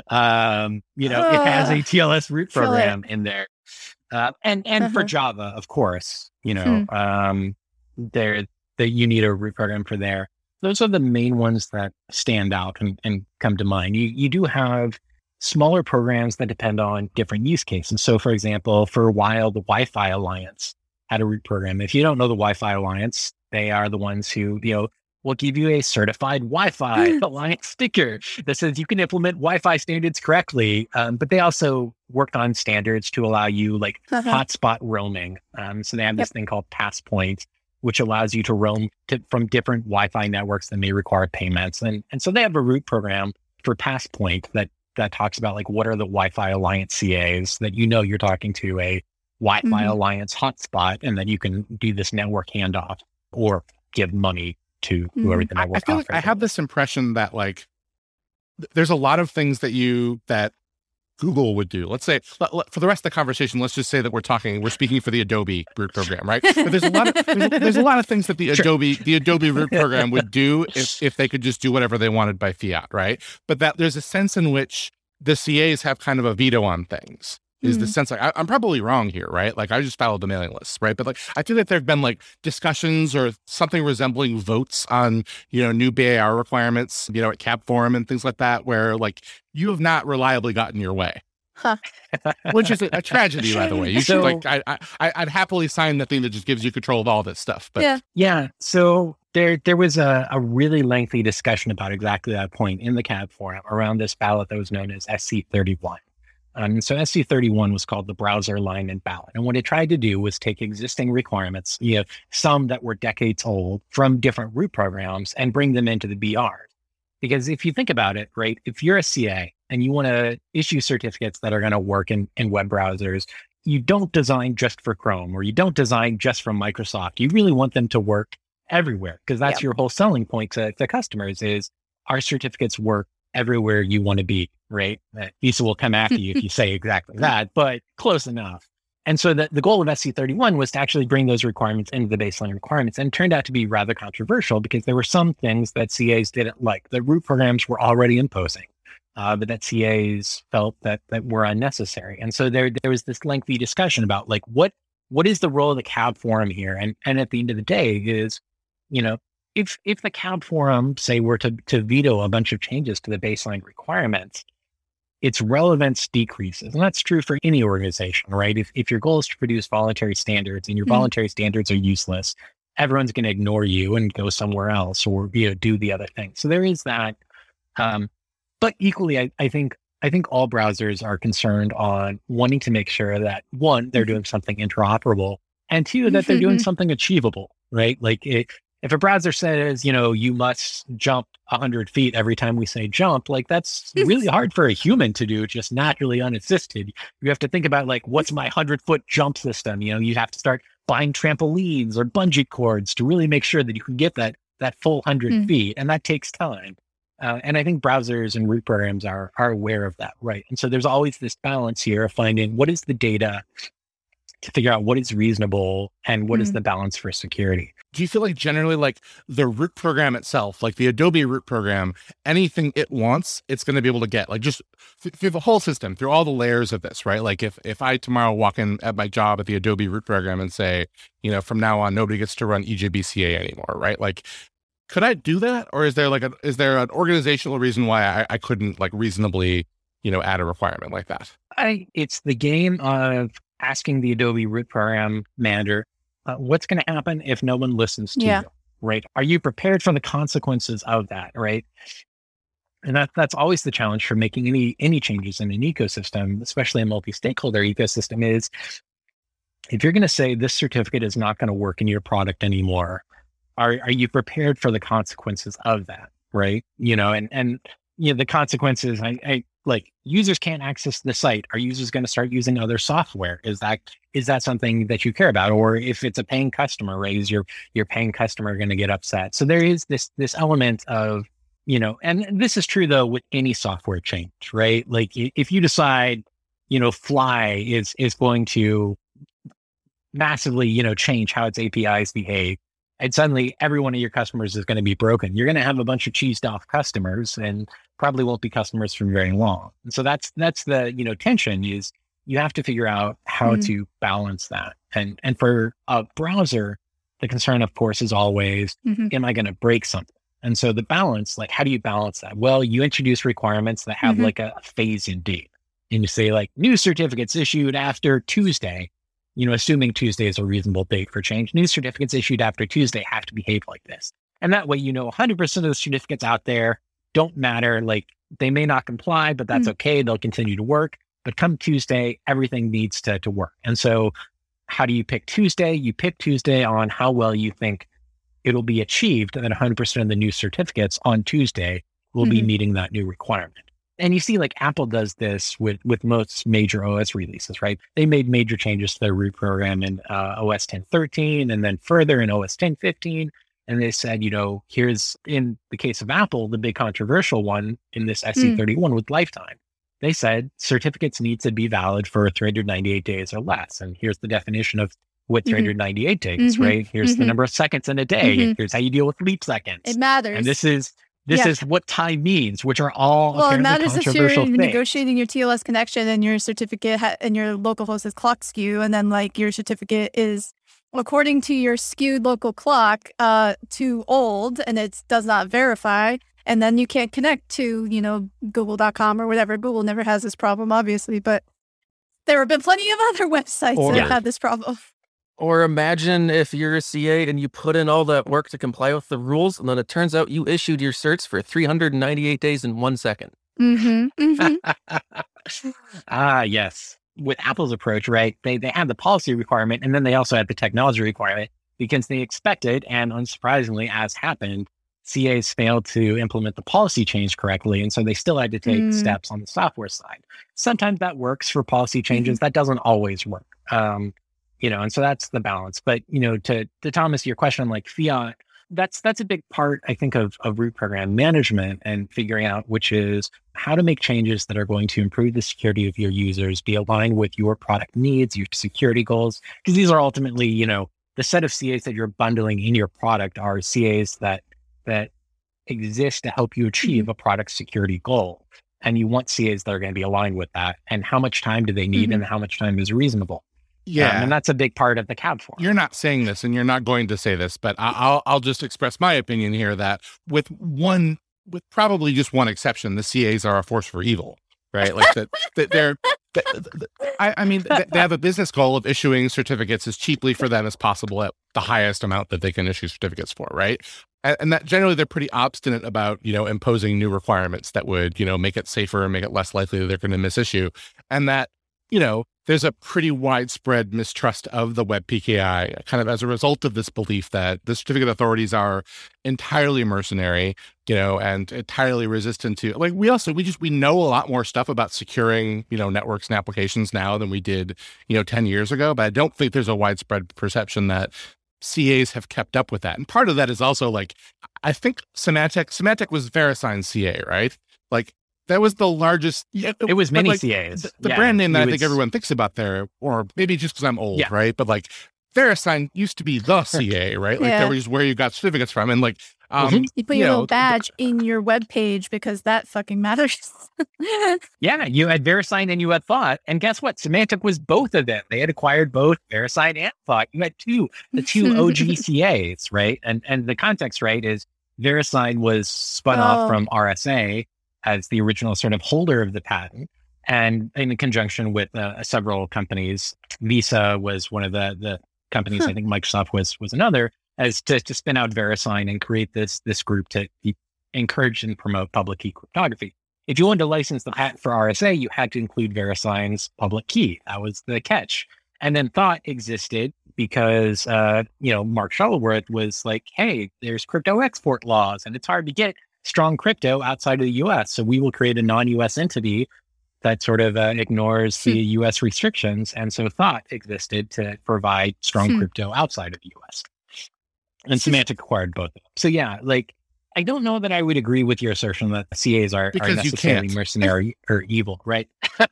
It has a TLS root program in there. And for Java, of course, you need a root program for there. Those are the main ones that stand out and come to mind. You do have smaller programs that depend on different use cases. So for example, for a while, the Wi-Fi Alliance had a root program. If you don't know the Wi-Fi Alliance, they are the ones who, will give you a certified Wi-Fi Alliance sticker that says you can implement Wi-Fi standards correctly. But they also worked on standards to allow you like hotspot roaming. So they have this thing called Passpoint, which allows you to roam from different Wi-Fi networks that may require payments. And so they have a root program for Passpoint that talks about like what are the Wi-Fi Alliance CAs that you're talking to a Wi-Fi Alliance hotspot, and then you can do this network handoff or give money to whoever the network I feel like I have this impression that like there's a lot of things that Google would do. Let's say for the rest of the conversation, let's just say that we're speaking for the Adobe root program, right? But there's a lot of things that the Adobe root program would do if they could just do whatever they wanted by fiat, right? But that there's a sense in which the CAs have kind of a veto on things. Is the sense like I'm probably wrong here, right? Like I just followed the mailing list, right? But like I feel like there've been like discussions or something resembling votes on new BAR requirements, at CAB Forum and things like that, where like you have not reliably gotten your way, which is a tragedy, by the way. You should like I'd happily sign the thing that just gives you control of all this stuff. But yeah. So there was a really lengthy discussion about exactly that point in the CAB Forum around this ballot that was known as SC31. So SC31 was called the Browser Alignment Ballot. And what it tried to do was take existing requirements, some that were decades old from different root programs and bring them into the BR. Because if you think about it, right, if you're a CA and you want to issue certificates that are going to work in web browsers, you don't design just for Chrome or you don't design just from Microsoft. You really want them to work everywhere because that's your whole selling point to customers is our certificates work everywhere you want to be, right? Visa will come after you if you say exactly that, but close enough. And so the goal of SC31 was to actually bring those requirements into the baseline requirements, and it turned out to be rather controversial because there were some things that CAs didn't like. The root programs were already imposing, but that CAs felt that were unnecessary. And so there was this lengthy discussion about like what is the role of the CAB Forum here? And at the end of the day is, if the CAB Forum, say, were to veto a bunch of changes to the baseline requirements, its relevance decreases. And that's true for any organization, right? If your goal is to produce voluntary standards and your voluntary standards are useless, everyone's going to ignore you and go somewhere else or do the other thing. So there is that. But equally, I think all browsers are concerned on wanting to make sure that, one, they're doing something interoperable, and two, that they're doing something achievable, right? Like if a browser says, you must jump 100 feet every time we say jump, like that's really hard for a human to do, just naturally unassisted. You have to think about like, what's my 100-foot jump system? You have to start buying trampolines or bungee cords to really make sure that you can get that full 100 feet. And that takes time. And I think browsers and root programs are aware of that, right? And so there's always this balance here of finding what is the data to figure out what is reasonable and what is the balance for security. Do you feel like generally like the root program itself, like the Adobe root program, anything it wants, it's going to be able to get, like just through the whole system, through all the layers of this, right? Like if I tomorrow walk in at my job at the Adobe root program and say, from now on, nobody gets to run EJBCA anymore, right? Like, could I do that? Or is there an organizational reason why I couldn't like reasonably, add a requirement like that? It's the game of asking the Adobe root program manager, what's going to happen if no one listens to you, right? Are you prepared for the consequences of that, right? And that's always the challenge for making any changes in an ecosystem, especially a multi-stakeholder ecosystem, is if you're going to say this certificate is not going to work in your product anymore, are you prepared for the consequences of that, right? And the consequences, I like users can't access the site. Are users going to start using other software? Is that something that you care about? Or if it's a paying customer, right, is your paying customer going to get upset? So there is this element of, and this is true though with any software change, right? Like if you decide, Fly is going to massively, change how its APIs behave, and suddenly every one of your customers is going to be broken, you're going to have a bunch of cheesed off customers and probably won't be customers for very long. And so that's the, tension is you have to figure out how to balance that. And for a browser, the concern, of course, is always, am I going to break something? And so the balance, like, how do you balance that? Well, you introduce requirements that have like a phase-in date. And you say like new certificates issued after Tuesday, assuming Tuesday is a reasonable date for change. New certificates issued after Tuesday have to behave like this. And that way, 100% of the certificates out there don't matter. Like they may not comply, but that's okay. They'll continue to work. But come Tuesday, everything needs to work. And so how do you pick Tuesday? You pick Tuesday on how well you think it'll be achieved that 100% of the new certificates on Tuesday will be meeting that new requirement. And you see like Apple does this with most major OS releases, right? They made major changes to their root program in OS 10.13 and then further in OS 10.15. And they said, here's, in the case of Apple, the big controversial one in this SC31 with Lifetime. they said certificates need to be valid for 398 days or less. And here's the definition of what 398 days, right? Here's the number of seconds in a day. Here's how you deal with leap seconds. It matters. And this is what time means, which are all apparently it matters controversial if you're things. negotiating your TLS connection and your certificate and your local host is clock skew, and then like your certificate is, according to your skewed local clock, too old and it does not verify, and then you can't connect to, Google.com or whatever. Google never has this problem, obviously, but there have been plenty of other websites that have had this problem. Or imagine if you're a CA and you put in all that work to comply with the rules, and then it turns out you issued your certs for 398 days in 1 second. Yes. With Apple's approach, right, they had the policy requirement, and then they also had the technology requirement, because they expected, and unsurprisingly, as happened, CAs failed to implement the policy change correctly, and so they still had to take steps on the software side. Sometimes that works for policy changes. That doesn't always work. And so that's the balance. But, to Thomas, your question, like fiat, that's a big part, I think, of root program management and figuring out, which is how to make changes that are going to improve the security of your users, be aligned with your product needs, your security goals, because these are ultimately, the set of CAs that you're bundling in your product are CAs that exist to help you achieve a product security goal. And you want CAs that are going to be aligned with that. And how much time do they need and how much time is reasonable? Yeah. And that's a big part of the CAB form. You're not saying this and you're not going to say this, but I'll just express my opinion here that with probably just one exception, the CAs are a force for evil, right? Like they have a business goal of issuing certificates as cheaply for them as possible at the highest amount that they can issue certificates for, right? And that generally they're pretty obstinate about, imposing new requirements that would, make it safer and make it less likely that they're going to misissue. And that, there's a pretty widespread mistrust of the Web PKI kind of as a result of this belief that the certificate authorities are entirely mercenary, and entirely resistant to, like, we know a lot more stuff about securing, networks and applications now than we did, 10 years ago. But I don't think there's a widespread perception that CAs have kept up with that. And part of that is also like, I think Symantec was VeriSign CA, right? Like, that was the largest. It was many CAs. The brand name that I think everyone thinks about there, or maybe just because I'm old, right? But like VeriSign used to be the CA, right? Like that was where you got certificates from, and like you put your little badge in your web page because that fucking matters. Yeah, you had VeriSign and you had Thought, and guess what? Symantec was both of them. They had acquired both VeriSign and Thought. You had the two OG CAs, right? And the context, right, is VeriSign was spun off from RSA as the original sort of holder of the patent, and in conjunction with several companies. Visa was one of the companies. I think Microsoft was another, as to spin out VeriSign and create this group to encourage and promote public key cryptography. If you wanted to license the patent for RSA, you had to include VeriSign's public key. That was the catch. And then Thought existed because Mark Shuttleworth was like, hey, there's crypto export laws, and it's hard to get strong crypto outside of the US. So we will create a non-US entity that sort of ignores the US restrictions. And so Thought existed to provide strong crypto outside of the US. And Symantec acquired both of them. So yeah, like, I don't know that I would agree with your assertion that CAs are necessarily mercenary or evil, right?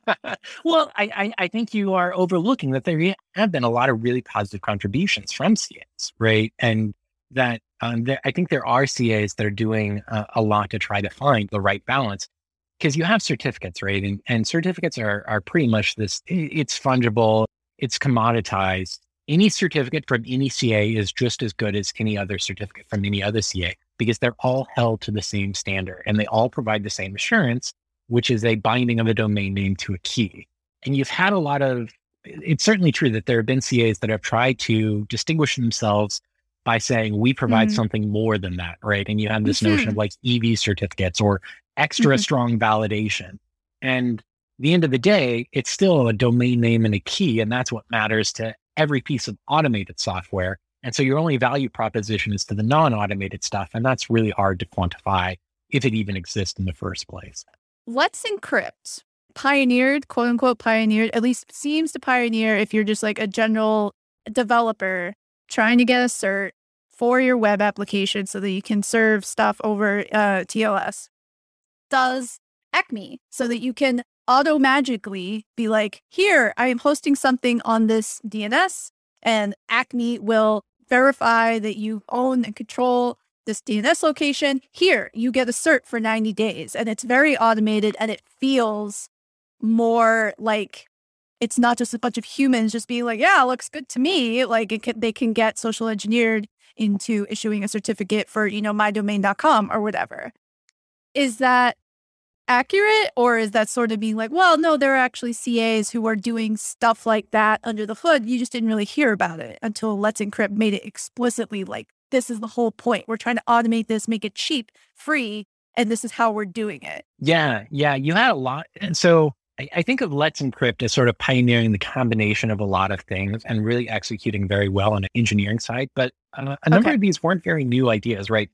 Well, I think you are overlooking that there have been a lot of really positive contributions from CAs, right? And that I think there are CAs that are doing a lot to try to find the right balance, because you have certificates, right? And certificates are pretty much this, it's fungible, it's commoditized. Any certificate from any CA is just as good as any other certificate from any other CA, because they're all held to the same standard and they all provide the same assurance, which is a binding of a domain name to a key. And you've had it's certainly true that there have been CAs that have tried to distinguish themselves by saying we provide something more than that, right? And you have this notion of like EV certificates or extra strong validation. And at the end of the day, it's still a domain name and a key, and that's what matters to every piece of automated software. And so your only value proposition is to the non-automated stuff, and that's really hard to quantify if it even exists in the first place. Let's Encrypt pioneered, quote unquote pioneered, at least seems to pioneer if you're just like a general developer trying to get a cert for your web application so that you can serve stuff over TLS. Does ECMI so that you can auto-magically be like, here, I am hosting something on this DNS, and Acme will verify that you own and control this DNS location. Here, you get a cert for 90 days. And it's very automated, and it feels more like it's not just a bunch of humans just being like, yeah, it looks good to me. Like they can get social engineered into issuing a certificate for, mydomain.com or whatever. Is that accurate, or is that sort of being like, well, no, there are actually CAs who are doing stuff like that under the hood. You just didn't really hear about it until Let's Encrypt made it explicitly like, this is the whole point. We're trying to automate this, make it cheap, free, and this is how we're doing it. Yeah, you had a lot. And so I think of Let's Encrypt as sort of pioneering the combination of a lot of things and really executing very well on the engineering side. But a number of these weren't very new ideas, right?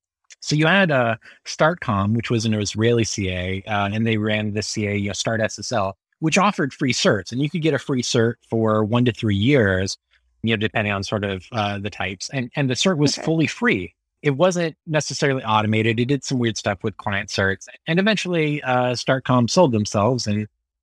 So you had StartCom, which was an Israeli CA, and they ran the CA, Start SSL, which offered free certs. And you could get a free cert for 1 to 3 years, depending on sort of the types. And the cert was fully free. It wasn't necessarily automated. It did some weird stuff with client certs. And eventually, StartCom sold themselves in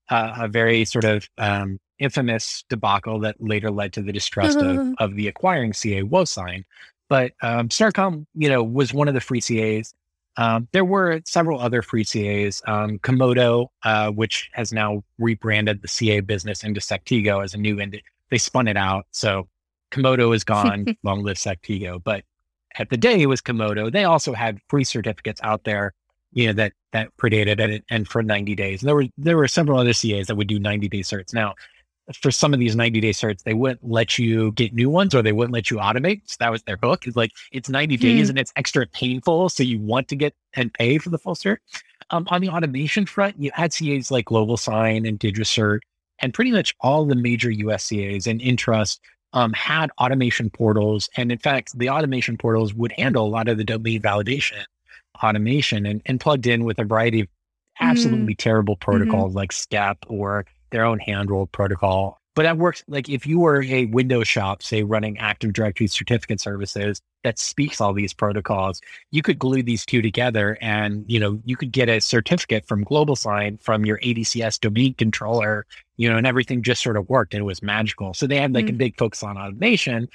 a very sort of infamous debacle that later led to the distrust of the acquiring CA, WoSign. But StartCom, was one of the free CAs. There were several other free CAs. Komodo, which has now rebranded the CA business into Sectigo as a new they spun it out. So Komodo is gone, long live Sectigo. But at the day it was Komodo. They also had free certificates out there, that predated it, and for 90 days. And there were several other CAs that would do 90-day certs. Now, for some of these 90-day certs, they wouldn't let you get new ones, or they wouldn't let you automate. So that was their hook. It's like, it's 90 days and it's extra painful. So you want to get and pay for the full cert. On the automation front, you had CAs like GlobalSign and DigiCert, and pretty much all the major US CAs and Intrust had automation portals. And in fact, the automation portals would handle a lot of the domain validation automation and plugged in with a variety of absolutely terrible protocols like SCEP or their own hand-rolled protocol. But that works, like if you were a Windows shop, say running Active Directory certificate services that speaks all these protocols, you could glue these two together and, you could get a certificate from GlobalSign from your ADCS domain controller, and everything just sort of worked and it was magical. So they had like a big focus on automation,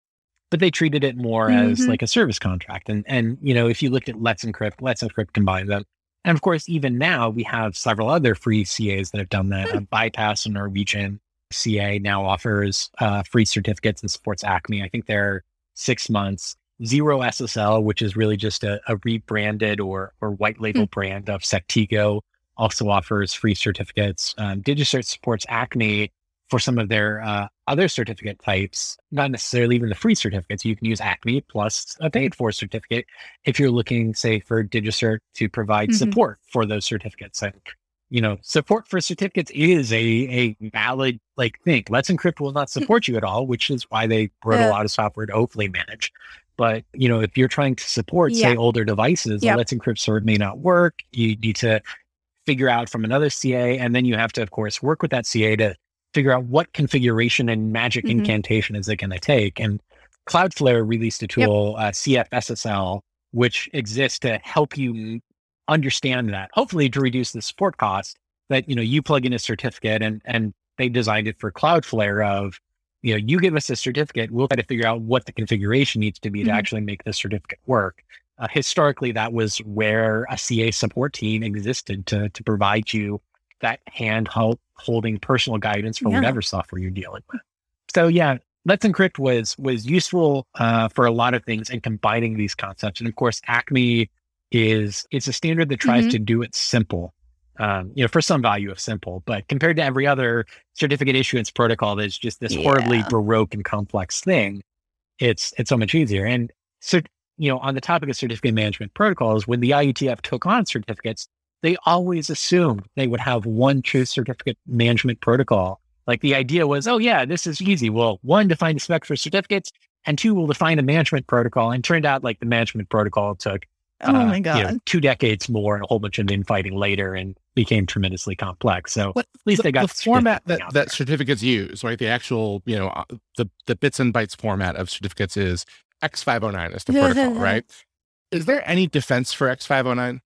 but they treated it more as like a service contract. And if you looked at Let's Encrypt combined them. And of course, even now we have several other free CAs that have done that. Bypass, a Norwegian CA, now offers free certificates and supports Acme. I think they're 6 months. Zero SSL, which is really just a rebranded or white label brand of Sectigo, also offers free certificates. DigiCert supports Acme for some of their other certificate types, not necessarily even the free certificates. You can use Acme plus a paid for certificate if you're looking, say, for DigiCert to provide support for those certificates. And, support for certificates is a valid thing. Let's Encrypt will not support you at all, which is why they wrote a lot of software to hopefully manage. But, if you're trying to support, say, older devices, the Let's Encrypt cert may not work. You need to figure out from another CA, and then you have to, of course, work with that CA to figure out what configuration and magic incantation is it going to take. And Cloudflare released a tool, CFSSL, which exists to help you understand that, hopefully to reduce the support cost that, you plug in a certificate and they designed it for Cloudflare of, you give us a certificate, we'll try to figure out what the configuration needs to be to actually make the certificate work. Historically, that was where a CA support team existed to provide you that hand-holding personal guidance for whatever software you're dealing with. So Let's Encrypt was useful for a lot of things and combining these concepts. And of course, Acme it's a standard that tries to do it simple, for some value of simple, but compared to every other certificate issuance protocol, that's just this horribly baroque and complex thing. It's so much easier. And so, on the topic of certificate management protocols, when the IETF took on certificates, they always assumed they would have one true certificate management protocol. Like the idea was, this is easy. Well, 1, define the spec for certificates, and 2, we'll define a management protocol. And turned out like the management protocol took 2 decades more and a whole bunch of infighting later and became tremendously complex. So at least they got the format that certificates use, right? The actual, the bits and bytes format of certificates is X509 is the protocol, right? Is there any defense for X509?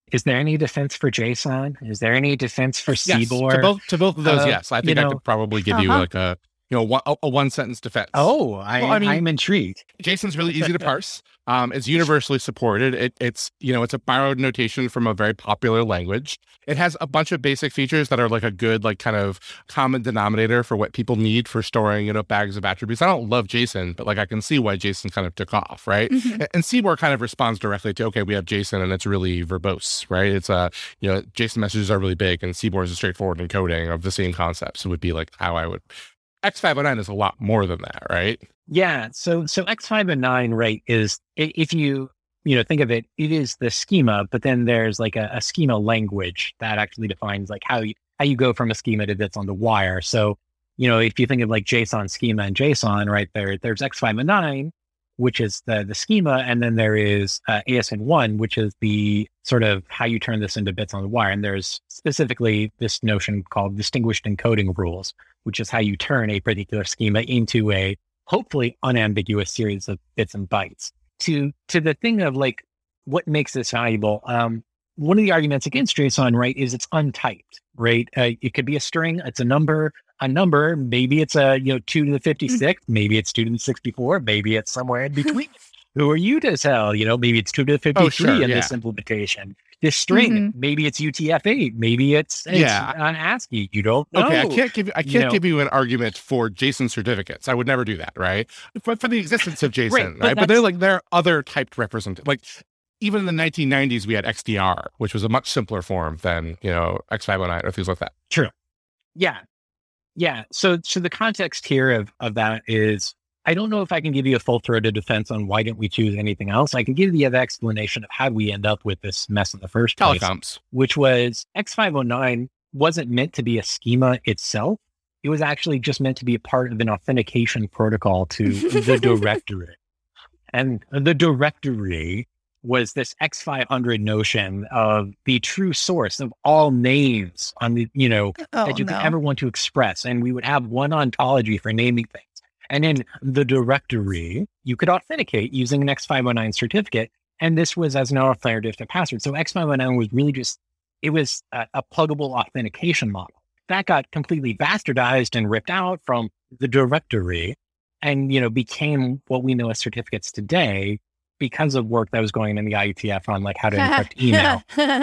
Is there any defense for JSON? Is there any defense for yes, CBOR? to both of those, yes. I think I could probably give you like a one sentence defense. Oh, I'm intrigued. JSON's really easy to parse. It's universally supported. It's a borrowed notation from a very popular language. It has a bunch of basic features that are like a good, like kind of common denominator for what people need for storing, bags of attributes. I don't love JSON, but like I can see why JSON kind of took off, right? Mm-hmm. And CBOR kind of responds directly to, okay, we have JSON and it's really verbose, right? It's JSON messages are really big and CBOR is a straightforward encoding of the same concepts. So it would be like how I would. X509 is a lot more than that, right? Yeah. So X509, right, is if you think of it, it is the schema, but then there's like a schema language that actually defines like how you go from a schema to bits on the wire. So, if you think of like JSON schema and JSON, right, there's X509, which is the schema, and then there is ASN1, which is the sort of how you turn this into bits on the wire. And there's specifically this notion called distinguished encoding rules, which is how you turn a particular schema into a hopefully unambiguous series of bits and bytes. To the thing of like what makes this valuable, one of the arguments against JSON, right, is it's untyped, right? It could be a string, it's a number, maybe it's a 2 to the 56, maybe it's 2 to the 64, maybe it's somewhere in between. Who are you to tell? Maybe it's 2 to the 53 in this implementation. This string, maybe it's UTF-8, maybe it's on ASCII. You don't know. Okay, I can't give you an argument for JSON certificates. I would never do that, right? For the existence of JSON, right? But there are other typed representations. Like even in the 1990s, we had XDR, which was a much simpler form than X509 or things like that. True. Yeah. So the context here of that is, I don't know if I can give you a full-throated defense on why didn't we choose anything else. I can give you the explanation of how we end up with this mess in the first place. Telecoms. Which was X509 wasn't meant to be a schema itself. It was actually just meant to be a part of an authentication protocol to the directory. And the directory was this X500 notion of the true source of all names on the, that you could ever want to express. And we would have one ontology for naming things. And in the directory, you could authenticate using an X509 certificate. And this was as an alternative to password. So X509 was really it was a pluggable authentication model. That got completely bastardized and ripped out from the directory and, became what we know as certificates today because of work that was going in the IETF on like how to encrypt email.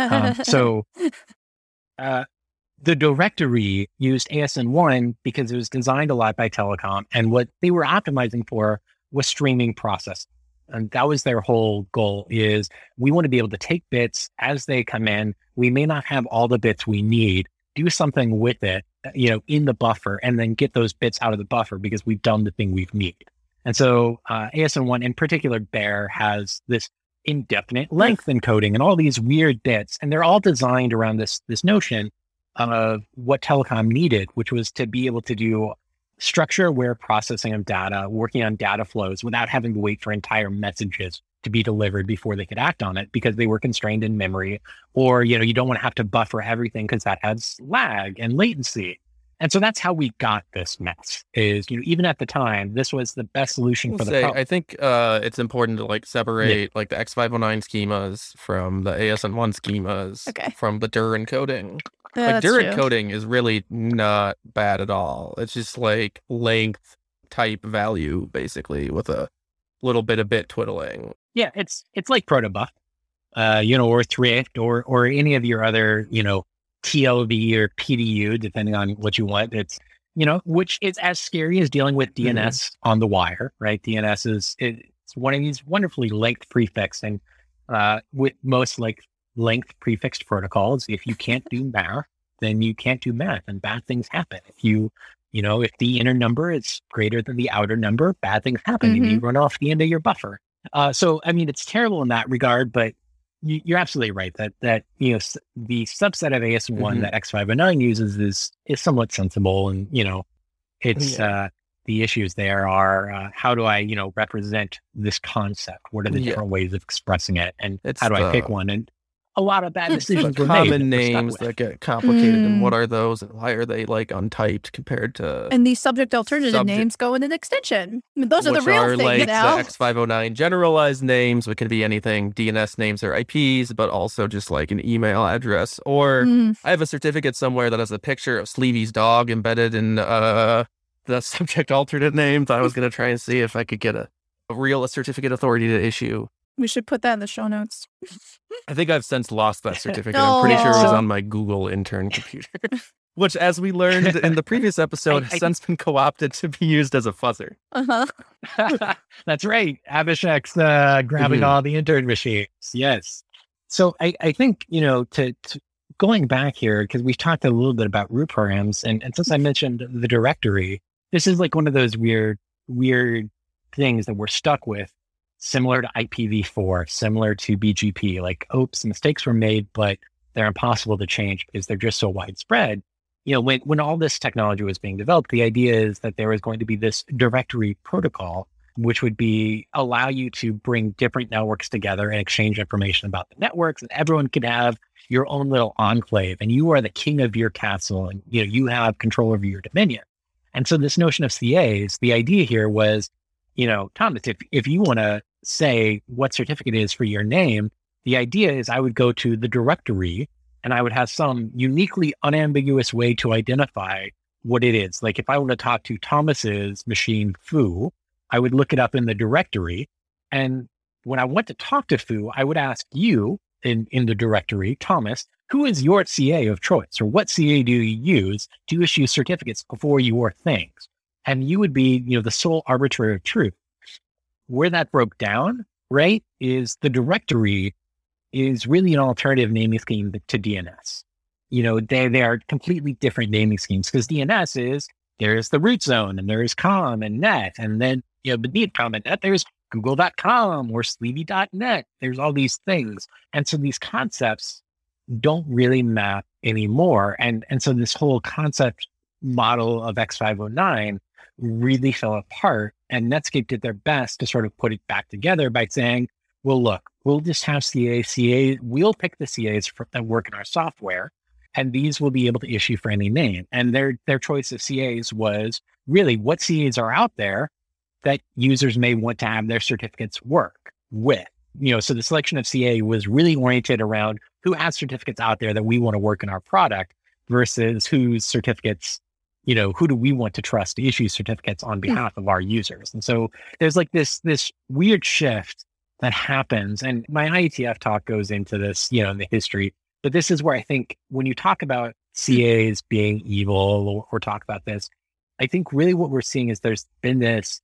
The directory used ASN1 because it was designed a lot by Telecom. And what they were optimizing for was streaming processing. And that was their whole goal is we want to be able to take bits as they come in. We may not have all the bits we need, do something with it, in the buffer, and then get those bits out of the buffer because we've done the thing we've needed. And so ASN1, in particular, Bear has this indefinite length encoding and all these weird bits. And they're all designed around this notion of what Telecom needed, which was to be able to do structure-aware processing of data, working on data flows without having to wait for entire messages to be delivered before they could act on it because they were constrained in memory. Or, you don't want to have to buffer everything because that has lag and latency. And so that's how we got this mess is, even at the time, this was the best solution for the problem. I think it's important to separate the X509 schemas from the ASN1 schemas from the DIR encoding. DIR encoding is really not bad at all. It's just length type value, basically, with a little bit of bit twiddling. Yeah, it's like protobuf, or Thrift or any of your other, TLV or PDU, depending on what you want. It's, which is as scary as dealing with DNS on the wire, right? DNS it's one of these wonderfully length prefix. And with most length prefixed protocols, if you can't do math, then you can't do math and bad things happen. If if the inner number is greater than the outer number, bad things happen and you run off the end of your buffer. So, it's terrible in that regard, but you're absolutely right that the subset of AS1 that X509 uses is somewhat sensible, and it's the issues there are how do I represent this concept? What are the different ways of expressing it, and how do I pick one? And a lot of bad decisions were common made. Names that get complicated, and what are those, and why are they like untyped compared to? And these subject alternative names go in an extension. I mean, those are the real things like now. The X509 generalized names, which can be anything. DNS names are IPs, but also just like an email address. Or I have a certificate somewhere that has a picture of Sleevy's dog embedded in the subject alternate names. I was going to try and see if I could get a real certificate authority to issue. We should put that in the show notes. I think I've since lost that certificate. I'm pretty sure it was on my Google intern computer, which, as we learned in the previous episode, has since been co-opted to be used as a fuzzer. That's right. Abhishek's grabbing all the intern machines. Yes. So I think, to going back here, because we've talked a little bit about root programs, and since I mentioned the directory, this is like one of those weird things that we're stuck with, similar to IPv4, similar to BGP. Like, oops, mistakes were made, but they're impossible to change because they're just so widespread. When all this technology was being developed, the idea is that there was going to be this directory protocol, which would allow you to bring different networks together and exchange information about the networks, and everyone could have your own little enclave, and you are the king of your castle, and you have control over your dominion. And so this notion of CAs, the idea here was, Thomas, if you want to say what certificate is for your name, the idea is I would go to the directory and I would have some uniquely unambiguous way to identify what it is. Like if I want to talk to Thomas's machine foo, I would look it up in the directory. And when I want to talk to foo, I would ask you in the directory, Thomas, who is your CA of choice, or what CA do you use to issue certificates for your things? And you would be, the sole arbiter of truth. Where that broke down, right, is the directory is really an alternative naming scheme to DNS. They are completely different naming schemes, because DNS is, there's the root zone, and there's com and net, and then, beneath com and net, there's google.com or sleevy.net. There's all these things. And so these concepts don't really map anymore. And so this whole concept model of X509 really fell apart, and Netscape did their best to sort of put it back together by saying, well, look, we'll just have CA, we'll pick the CAs that work in our software, and these will be able to issue for any name. And their choice of CAs was really what CAs are out there that users may want to have their certificates work with. So the selection of CA was really oriented around who has certificates out there that we want to work in our product versus whose certificates, who do we want to trust to issue certificates on behalf of our users. And so there's like this weird shift that happens. And my IETF talk goes into this, in the history. But this is where I think when you talk about CAs being evil or talk about this, I think really what we're seeing is there's been this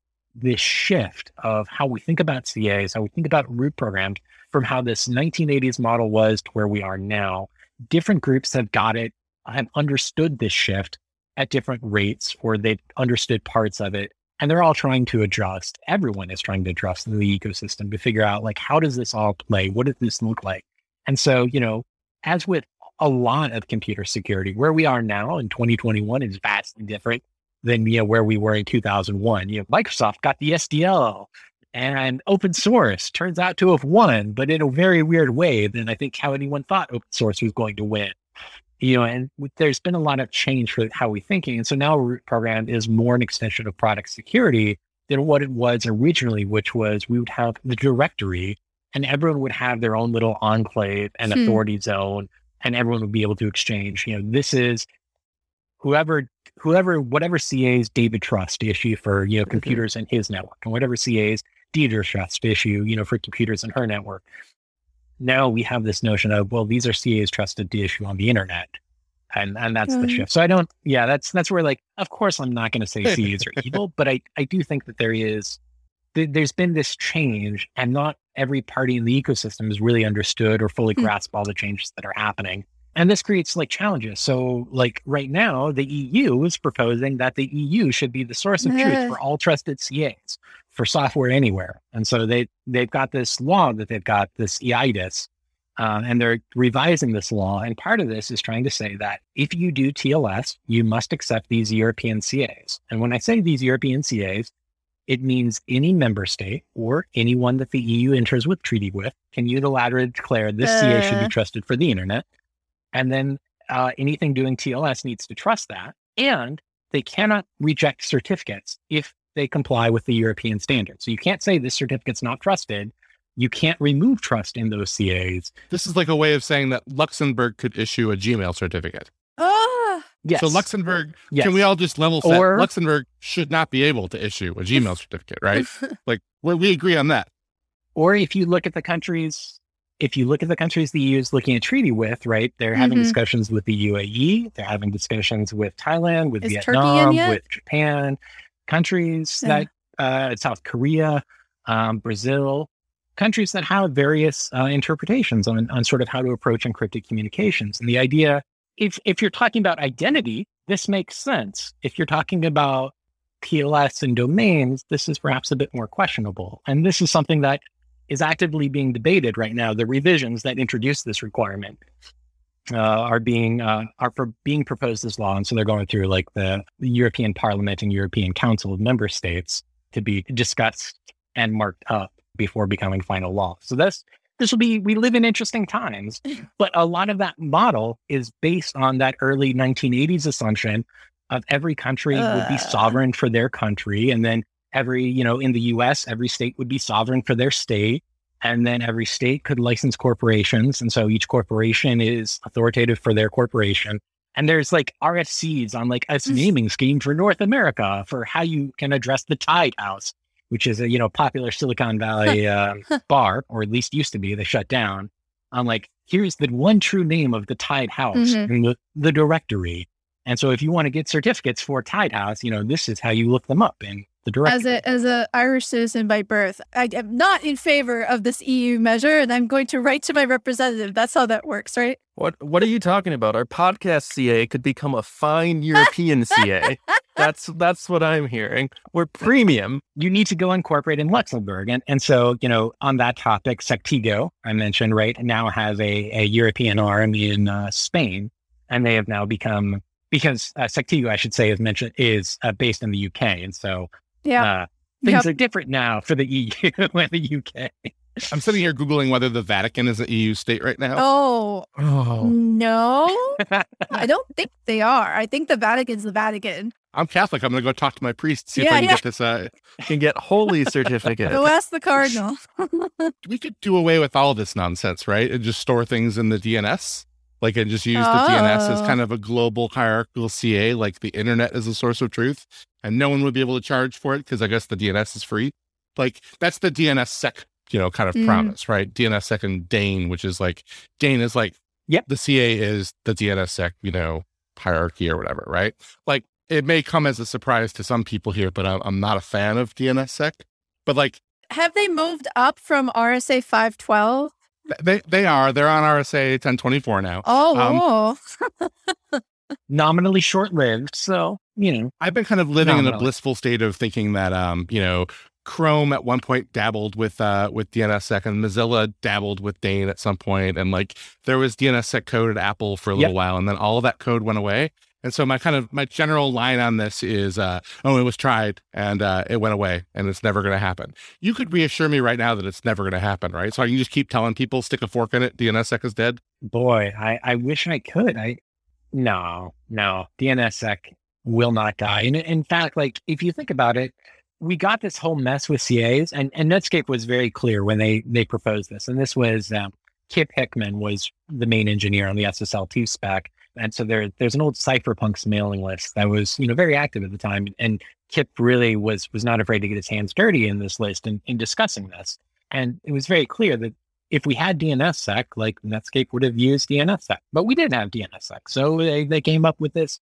shift of how we think about CAs, how we think about root programs from how this 1980s model was to where we are now. Different groups have understood this shift at different rates, or they've understood parts of it, and they're all trying to adjust. Everyone is trying to adjust in the ecosystem to figure out, like, how does this all play? What does this look like? And so, as with a lot of computer security, where we are now in 2021 is vastly different than, where we were in 2001. Microsoft got the SDL, and open source turns out to have won, but in a very weird way than I think how anyone thought open source was going to win. And there's been a lot of change for how we're thinking. And so now a root program is more an extension of product security than what it was originally, which was we would have the directory and everyone would have their own little enclave and authority zone, and everyone would be able to exchange. This is whatever CAs David Trust issue for, computers in his network, and whatever CAs Deidre Trust issue, for computers in her network. Now we have this notion of, well, these are CAs trusted to issue on the internet. And that's the shift. So that's where, like, of course, I'm not going to say CAs are evil, but I do think that there's been this change, and not every party in the ecosystem has really understood or fully grasped all the changes that are happening. And this creates like challenges. So like right now, the EU is proposing that the EU should be the source of truth for all trusted CAs for software anywhere. And so they've got this law that they've got this EIDAS, and they're revising this law. And part of this is trying to say that if you do TLS, you must accept these European CAs. And when I say these European CAs, It means any member state or anyone that the EU enters with treaty with can unilaterally declare this CA should be trusted for the internet. And then anything doing TLS needs to trust that. And they cannot reject certificates if they comply with the European standards. So you can't say this certificate's not trusted. You can't remove trust in those CAs. This is like a way of saying that Luxembourg could issue a Gmail certificate. Yes. So Luxembourg, can we all just level set? Luxembourg should not be able to issue a Gmail certificate, right? Like, we agree on that. Or if you look at the countries, the EU is looking at treaty with, right? They're having discussions with the UAE. They're having discussions with Thailand, with Vietnam, with Japan, countries that, South Korea, Brazil, countries that have various interpretations on sort of how to approach encrypted communications. And the idea, if you're talking about identity, this makes sense. If you're talking about TLS and domains, this is perhaps a bit more questionable. And this is something that is actively being debated right now. The revisions that introduce this requirement are being proposed as law. And so they're going through like the European Parliament and European Council of Member States to be discussed and marked up before becoming final law. So we live in interesting times, but a lot of that model is based on that early 1980s assumption of every country would be sovereign for their country. And then in the US, every state would be sovereign for their state. And then every state could license corporations. And so each corporation is authoritative for their corporation. And there's like RFCs on like a naming scheme for North America for how you can address the Tide House, which is a popular Silicon Valley bar, or at least used to be. They shut down. I'm like, here's the one true name of the Tide House in the directory. And so if you want to get certificates for Tide House, this is how you look them up in the directory. As a Irish citizen by birth, I am not in favor of this EU measure, and I'm going to write to my representative. That's how that works, right? What are you talking about? Our podcast CA could become a fine European CA. That's what I'm hearing. We're premium. You need to go incorporate in Luxembourg. And so, on that topic, Sectigo, I mentioned, right, now has a European arm in Spain. And they have now become, because Sectigo, I should say, is based in the UK. And so things are different now for the EU and the UK. I'm sitting here Googling whether the Vatican is an EU state right now. Oh. No, I don't think they are. I think the Vatican's the Vatican. I'm Catholic. I'm going to go talk to my priest, see if I can get this. Can get holy certificate. Go ask the cardinal. We could do away with all this nonsense, right? And just store things in the DNS. And just use the DNS as kind of a global hierarchical CA, like the internet is a source of truth. And no one would be able to charge for it because I guess the DNS is free. That's the DNSSEC, kind of promise, right? DNSSEC and DANE, which is DANE is the CA is the DNSSEC, hierarchy or whatever, right? It may come as a surprise to some people here, but I'm not a fan of DNSSEC. But have they moved up from RSA 512? They are. They're on RSA 1024 now. Oh. Nominally short-lived, so, I've been kind of living in a blissful state of thinking that, Chrome at one point dabbled with DNSSEC, and Mozilla dabbled with DANE at some point, and there was DNSSEC code at Apple for a little while, and then all of that code went away. And so my general line on this is, it was tried and it went away and it's never going to happen. You could reassure me right now that it's never going to happen, right? So I can just keep telling people, stick a fork in it, DNSSEC is dead. Boy, I wish I could. No, DNSSEC will not die. And in fact, if you think about it, we got this whole mess with CAs, and Netscape was very clear when they proposed this. And this was Kip Hickman was the main engineer on the SSL2 spec. And so there's an old Cypherpunks mailing list that was, very active at the time. And Kip really was not afraid to get his hands dirty in this list in discussing this. And it was very clear that if we had DNSSEC, Netscape would have used DNSSEC, but we didn't have DNSSEC. So they came up with this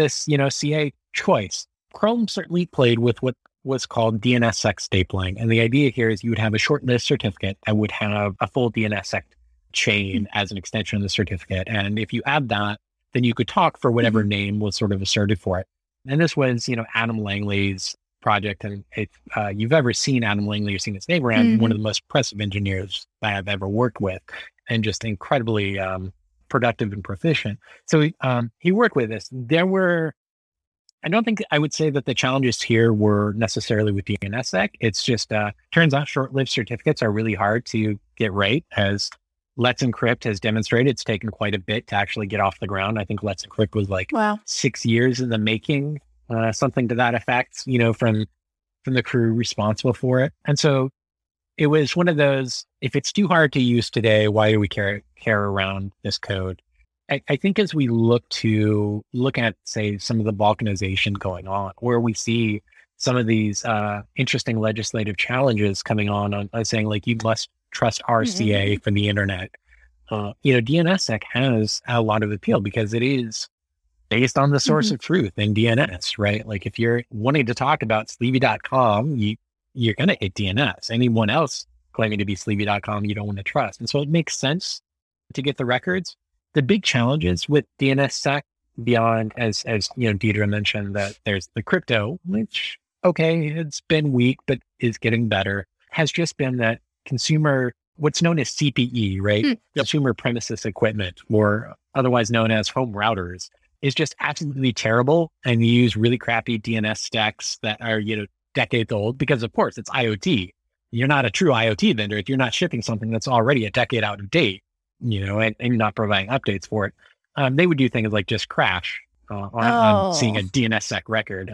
CA choice. Chrome certainly played with what was called DNSSEC stapling. And the idea here is you would have a short list certificate that would have a full DNSSEC chain as an extension of the certificate. And if you add that, then you could talk for whatever name was sort of asserted for it. And this was, Adam Langley's project. And if you've ever seen Adam Langley or seen his name around, one of the most impressive engineers that I've ever worked with, and just incredibly productive and proficient. So he worked with this. There were I don't think I would say that the challenges here were necessarily with DNSSEC. It's just turns out short-lived certificates are really hard to get right. As Let's Encrypt has demonstrated, it's taken quite a bit to actually get off the ground. I think Let's Encrypt was like 6 years in the making, something to that effect, from the crew responsible for it. And so it was one of those, if it's too hard to use today, why do we care around this code? I think as we look at, say, some of the balkanization going on, where we see some of these interesting legislative challenges coming on saying, like, you must trust RCA for the internet. DNSSEC has a lot of appeal because it is based on the source of truth in DNS, right? Like, if you're wanting to talk about sleevey.com, you're going to hit DNS. Anyone else claiming to be sleevey.com, you don't want to trust. And so it makes sense to get the records. The big challenges with DNSSEC beyond, as Deidre mentioned, that there's the crypto, which, okay, it's been weak, but is getting better, has just been that what's known as CPE, right? Consumer premises equipment, or otherwise known as home routers, is just absolutely terrible. And you use really crappy DNS stacks that are, decades old, because of course it's IoT. You're not a true IoT vendor if you're not shipping something that's already a decade out of date, and not providing updates for it. They would do things like just crash on seeing a DNSSEC record.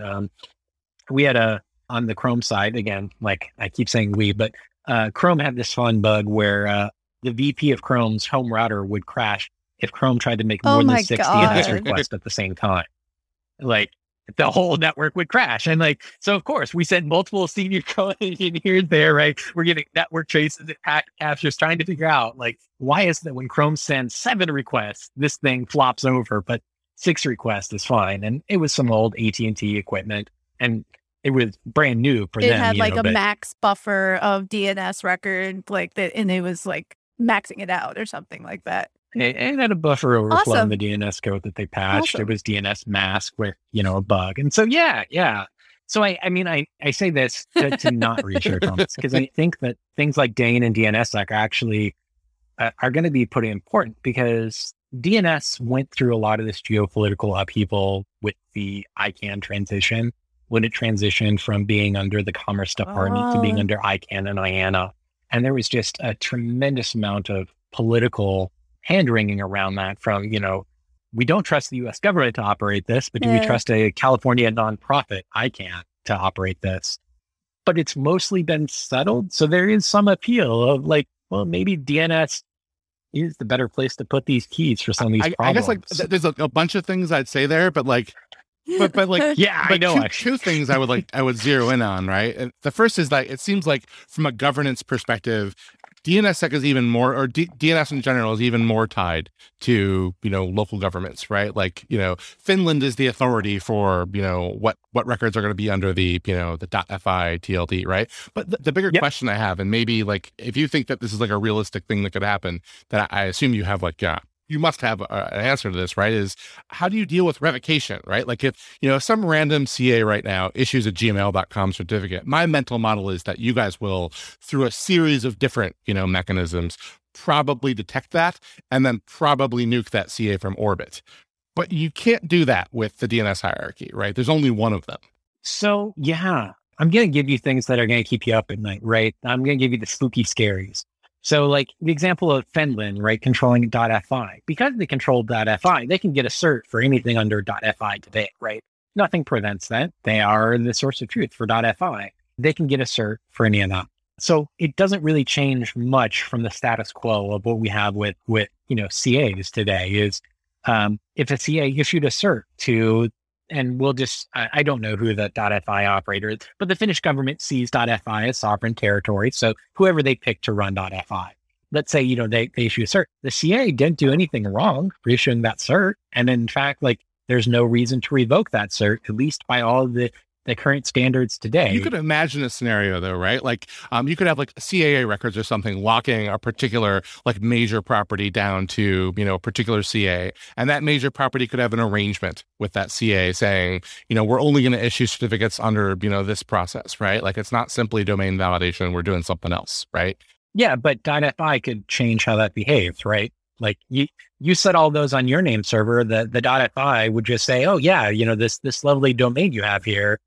We had on the Chrome side, again, like I keep saying but Chrome had this fun bug where the VP of Chrome's home router would crash if Chrome tried to make more than 6 DNS requests at the same time. Like, the whole network would crash. And so of course we sent multiple senior code engineers there, right? We're getting network traces and packet captures, trying to figure out, why is it when Chrome sends 7 requests, this thing flops over, but 6 requests is fine. And it was some old AT&T equipment, and it was brand new for them. It had a max buffer of DNS record, and it was maxing it out or something like that. It had a buffer overflow in the DNS code that they patched. It was DNS mask with, a bug. And so, yeah. So I say this to not reassure Thomas, because I think that things like Dane and DNSSEC actually are going to be pretty important, because DNS went through a lot of this geopolitical upheaval with the ICANN transition, when it transitioned from being under the Commerce Department to being under ICANN and IANA. And there was just a tremendous amount of political hand-wringing around that from, we don't trust the U.S. government to operate this, but do we trust a California nonprofit, ICANN, to operate this? But it's mostly been settled. So there is some appeal of maybe DNS is the better place to put these keys for some of these problems. I guess there's a bunch of things I'd say there, but yeah, I know. Two things I would zero in on, right? And the first is that it seems like from a governance perspective, DNSSEC is even more, or DNS in general is even more tied to, local governments, right? Finland is the authority for, what records are going to be under the, the .fi TLD, right? But the bigger question I have, and maybe if you think that this is a realistic thing that could happen, that I assume you have you must have an answer to this, right? Is how do you deal with revocation, right? If, some random CA right now issues a gmail.com certificate, my mental model is that you guys will, through a series of different, mechanisms, probably detect that and then probably nuke that CA from orbit. But you can't do that with the DNS hierarchy, right? There's only one of them. So, yeah, I'm going to give you things that are going to keep you up at night, right? I'm going to give you the spooky scaries. So the example of Finland, right, controlling .fi, because they control .fi, they can get a cert for anything under .fi today, right? Nothing prevents that. They are the source of truth for .fi. They can get a cert for any of that. So it doesn't really change much from the status quo of what we have with CAs today is if a CA issued a cert to, and we'll just, I don't know who the .fi operator is, but the Finnish government sees .fi as sovereign territory. So whoever they pick to run .fi, let's say, they issue a cert. The CA didn't do anything wrong for issuing that cert. And in fact, there's no reason to revoke that cert, at least by all of the current standards today. You could imagine a scenario though, right? You could have CAA records or something locking a particular major property down to, a particular CA. And that major property could have an arrangement with that CA saying, we're only going to issue certificates under, this process, right? It's not simply domain validation. We're doing something else, right? Yeah, but .fi could change how that behaves, right? Like you set all those on your name server, the .fi would just say, oh yeah, this lovely domain you have here,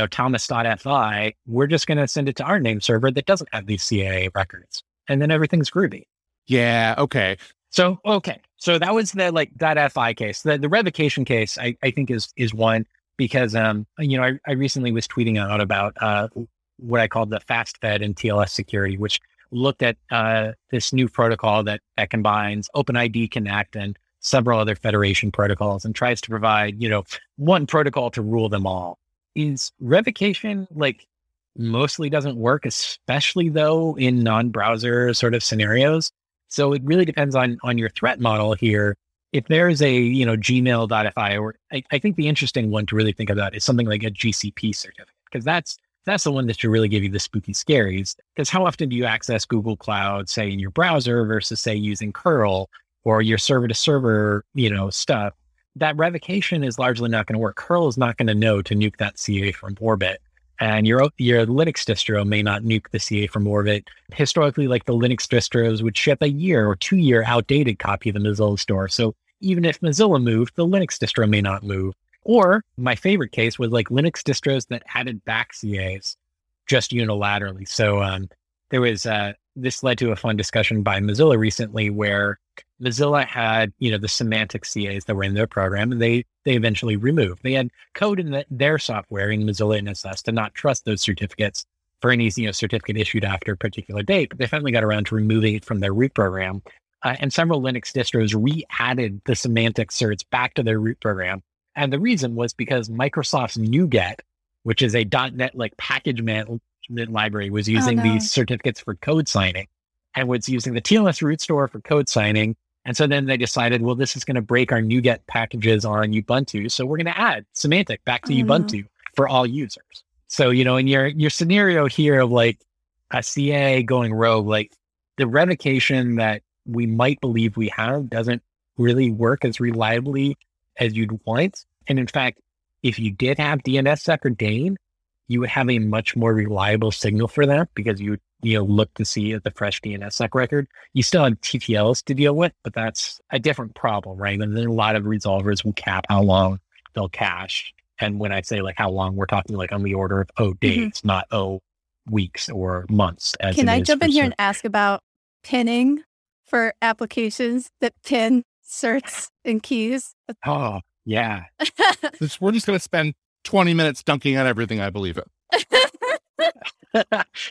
Thomas.fi, we're just going to send it to our name server that doesn't have these CAA records. And then everything's groovy. Yeah. Okay. So that was the .fi case. The revocation case, I think is one because, I recently was tweeting out about what I called the FastFed and TLS security, which looked at this new protocol that combines OpenID Connect and several other federation protocols and tries to provide, one protocol to rule them all. Is revocation mostly doesn't work, especially though in non-browser sort of scenarios. So it really depends on your threat model here. If there's a, gmail.fi, or I think the interesting one to really think about is something like a GCP certificate, because that's the one that should really give you the spooky scaries. Because how often do you access Google Cloud, say in your browser versus say using curl or your server to server, stuff? That revocation is largely not going to work. Curl is not going to know to nuke that CA from orbit. And your Linux distro may not nuke the CA from orbit. Historically, the Linux distros would ship a year or 2-year outdated copy of the Mozilla store. So even if Mozilla moved, the Linux distro may not move. Or my favorite case was Linux distros that added back CAs just unilaterally. So there was this led to a fun discussion by Mozilla recently where Mozilla had, the semantic CAs that were in their program, and they eventually removed. They had code in their software in Mozilla NSS to not trust those certificates for any, certificate issued after a particular date, but they finally got around to removing it from their root program. And several Linux distros re-added the semantic certs back to their root program. And the reason was because Microsoft's NuGet, which is a .NET package management library, was using these certificates for code signing and was using the TLS root store for code signing. And so then they decided, well, this is going to break our NuGet packages on Ubuntu. So we're going to add semantic back to Ubuntu for all users. So, in your scenario here of a CA going rogue, the revocation that we might believe we have doesn't really work as reliably as you'd want. And in fact, if you did have DNSSEC or DANE, you would have a much more reliable signal for that because you would look to see the fresh DNSSEC record. You still have TTLs to deal with, but that's a different problem, right? And then a lot of resolvers will cap how long they'll cache. And when I say how long, we're talking on the order of days, not weeks or months. Can I jump in here and ask about pinning for applications that pin certs and keys? Oh, yeah. We're just going to spend 20 minutes dunking on everything I believe in.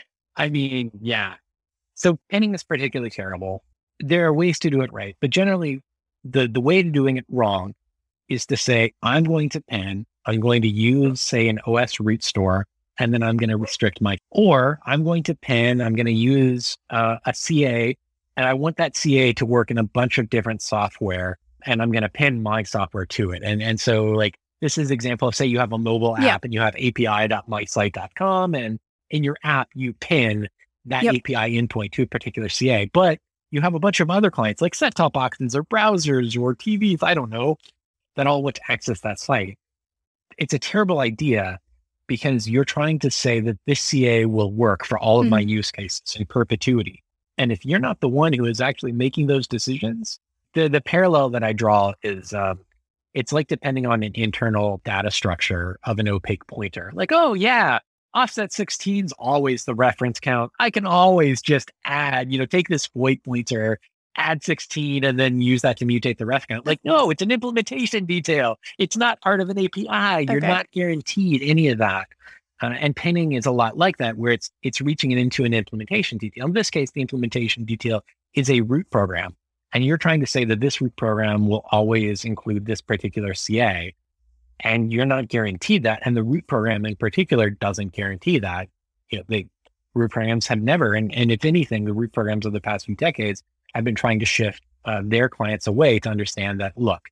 I mean, yeah. So pinning is particularly terrible. There are ways to do it right, but generally the way to doing it wrong is to say, I'm going to pin, I'm going to use, say, an OS root store, and then I'm going to restrict or I'm going to pin, I'm going to use a CA, and I want that CA to work in a bunch of different software, and I'm going to pin my software to it. And so this is an example of, say you have a mobile app and you have api.mysite.com, and in your app, you pin that API endpoint to a particular CA, but you have a bunch of other clients like set-top boxes or browsers or TVs, I don't know, that all want to access that site. It's a terrible idea because you're trying to say that this CA will work for all of my use cases in perpetuity. And if you're not the one who is actually making those decisions, the parallel that I draw is it's depending on an internal data structure of an opaque pointer. Oh yeah, offset 16 is always the reference count. I can always just add, take this void pointer, add 16, and then use that to mutate the ref count. No, it's an implementation detail. It's not part of an API. You're not guaranteed any of that. And pinning is a lot like that, where it's reaching it into an implementation detail. In this case, the implementation detail is a root program. And you're trying to say that this root program will always include this particular CA. And you're not guaranteed that. And the root program in particular doesn't guarantee that. The root programs have never, and if anything, the root programs of the past few decades have been trying to shift their clients away to understand that, look,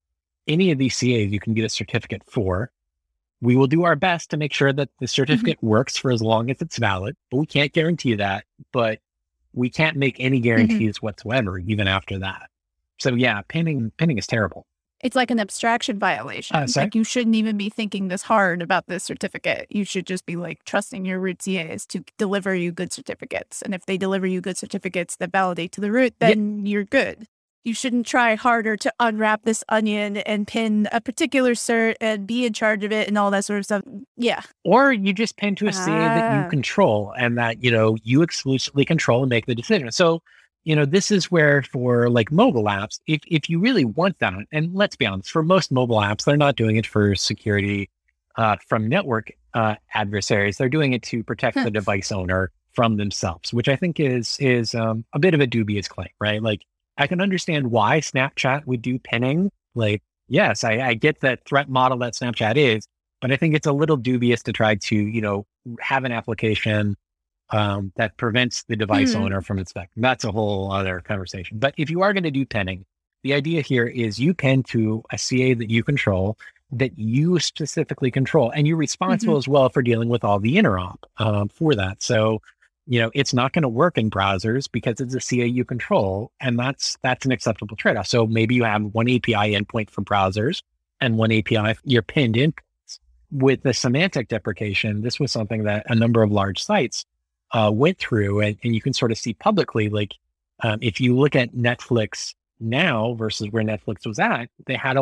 any of these CAs you can get a certificate for. We will do our best to make sure that the certificate works for as long as it's valid, but we can't guarantee that. But we can't make any guarantees whatsoever, even after that. So yeah, pinning is terrible. It's like an abstraction violation. You shouldn't even be thinking this hard about this certificate. You should just be trusting your root CAs to deliver you good certificates. And if they deliver you good certificates that validate to the root, then you're good. you shouldn't try harder to unwrap this onion and pin a particular cert and be in charge of it and all that sort of stuff. Yeah. Or you just pin to a CA that you control and that, you exclusively control and make the decision. So, this is where for like mobile apps, if you really want that, and let's be honest, for most mobile apps, they're not doing it for security from network adversaries. They're doing it to protect the device owner from themselves, which I think is a bit of a dubious claim, right? Like, I can understand why Snapchat would do pinning. Like, yes, I get that threat model that Snapchat is, but I think it's a little dubious to try to, have an application that prevents the device owner from inspecting. That's a whole other conversation. But if you are going to do pinning, the idea here is you pin to a CA that you control, that you specifically control, and you're responsible as well for dealing with all the interop for that. So, it's not going to work in browsers because it's a CA you control, and that's an acceptable trade-off. So maybe you have one API endpoint for browsers and one API for your pinned endpoints. With the semantic deprecation, this was something that a number of large sites went through, and you can sort of see publicly, like if you look at Netflix now versus where Netflix was at, they had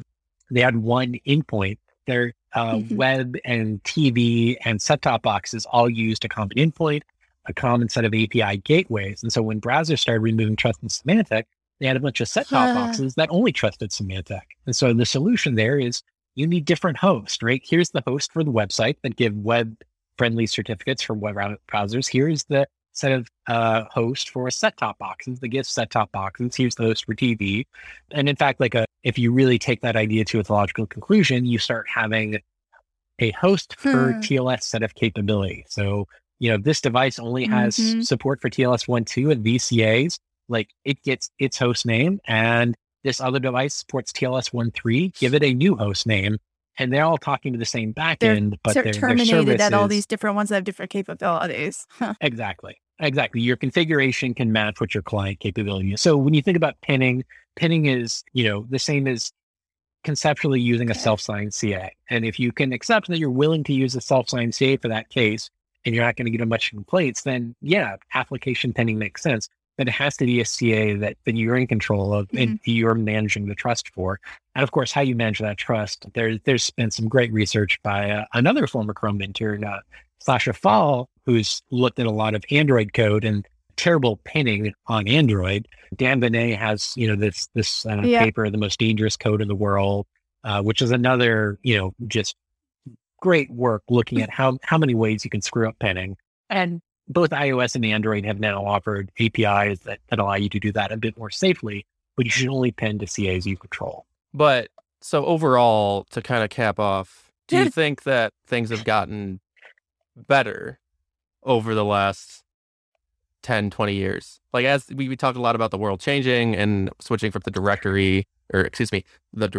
one endpoint. Their web and TV and set-top boxes all used a common endpoint, a common set of API gateways. And so when browsers started removing trust in semantic, they had a bunch of set-top boxes that only trusted semantic. And so the solution there is you need different hosts, right? Here's the host for the website that give web-friendly certificates for web browsers. Here's the set of host for set-top boxes that gives set-top boxes. Here's the host for TV. And in fact, if you really take that idea to its logical conclusion, you start having a host per TLS set of capability. So, this device only has support for TLS 1.2 and VCAs. Like, it gets its host name, and this other device supports TLS 1.3. Give it a new host name, and they're all talking to the same backend, but they're terminated at all these different ones that have different capabilities. Exactly. Your configuration can match what your client capability is. So when you think about pinning is, the same as conceptually using a self-signed CA. And if you can accept that you're willing to use a self-signed CA for that case, and you're not going to get a bunch of complaints, then application pinning makes sense. But it has to be a CA that you're in control of and you're managing the trust for. And of course, how you manage that trust, there's been some great research by another former Chrome intern, Sasha Fall, who's looked at a lot of Android code and terrible pinning on Android. Dan Benet has, this paper, The Most Dangerous Code in the World, which is another, just great work looking at how many ways you can screw up pinning. And both iOS and Android have now offered APIs that allow you to do that a bit more safely, but you should only pin to CAs you control. But so overall, to kind of cap off, do you think that things have gotten better over the last 10, 20 years? Like, as we talked a lot about the world changing and switching from the directory to the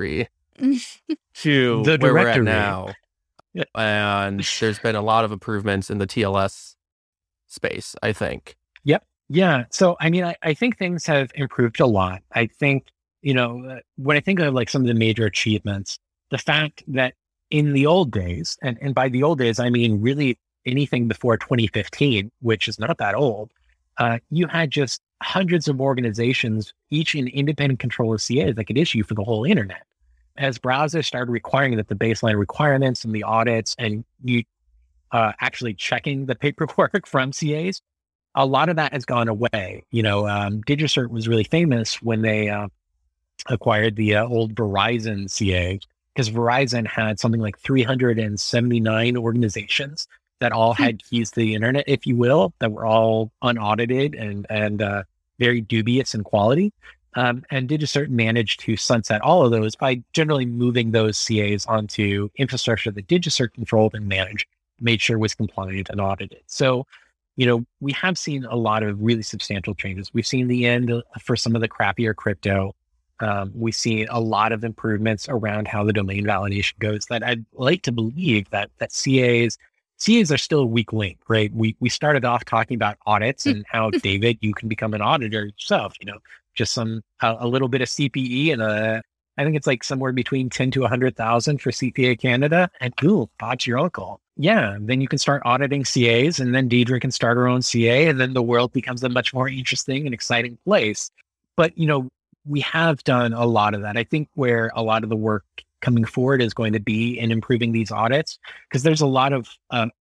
where we're at now. Yeah. And there's been a lot of improvements in the TLS space, I think. Yep. Yeah. So, I think things have improved a lot. I think, when I think of like some of the major achievements, the fact that in the old days, and by the old days, I mean really anything before 2015, which is not that old, you had just hundreds of organizations, each in independent control of CAs that could issue for the whole internet. As browsers started requiring that the baseline requirements and the audits and you actually checking the paperwork from CAs, a lot of that has gone away. DigiCert was really famous when they acquired the old Verizon CA, because Verizon had something like 379 organizations that all had keys to the internet, if you will, that were all unaudited and very dubious in quality. And DigiCert managed to sunset all of those by generally moving those CAs onto infrastructure that DigiCert controlled and managed, made sure was compliant and audited. So, we have seen a lot of really substantial changes. We've seen the end for some of the crappier crypto. We've seen a lot of improvements around how the domain validation goes that I'd like to believe that CAs are still a weak link, right? We started off talking about audits and how, David, you can become an auditor yourself, just a little bit of CPE and I think it's like somewhere between 10 to 100,000 for CPA Canada, and boom, Bob's your uncle. Yeah, then you can start auditing CAs, and then Deidre can start her own CA, and then the world becomes a much more interesting and exciting place. But, we have done a lot of that. I think where a lot of the work coming forward is going to be in improving these audits, because there's a lot of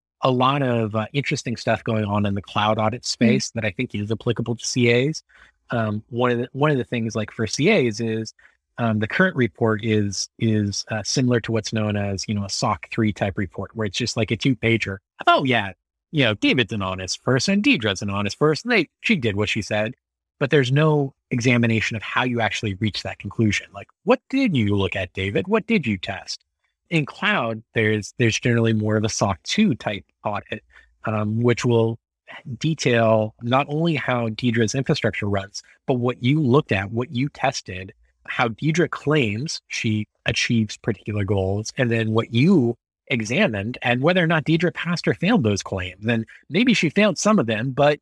interesting stuff going on in the cloud audit space that I think is applicable to CAs. One of the things, like for CAs, is the current report is similar to what's known as a SOC 3 type report, where it's just like a 2-pager. Oh yeah, David's an honest person, Deidre's an honest person. She did what she said, but there's no examination of how you actually reach that conclusion. Like, what did you look at, David? What did you test? In cloud, there's generally more of a SOC 2 type audit, which will detail not only how Deidre's infrastructure runs, but what you looked at, what you tested, how Deidre claims she achieves particular goals, and then what you examined and whether or not Deidre passed or failed those claims. And maybe she failed some of them, but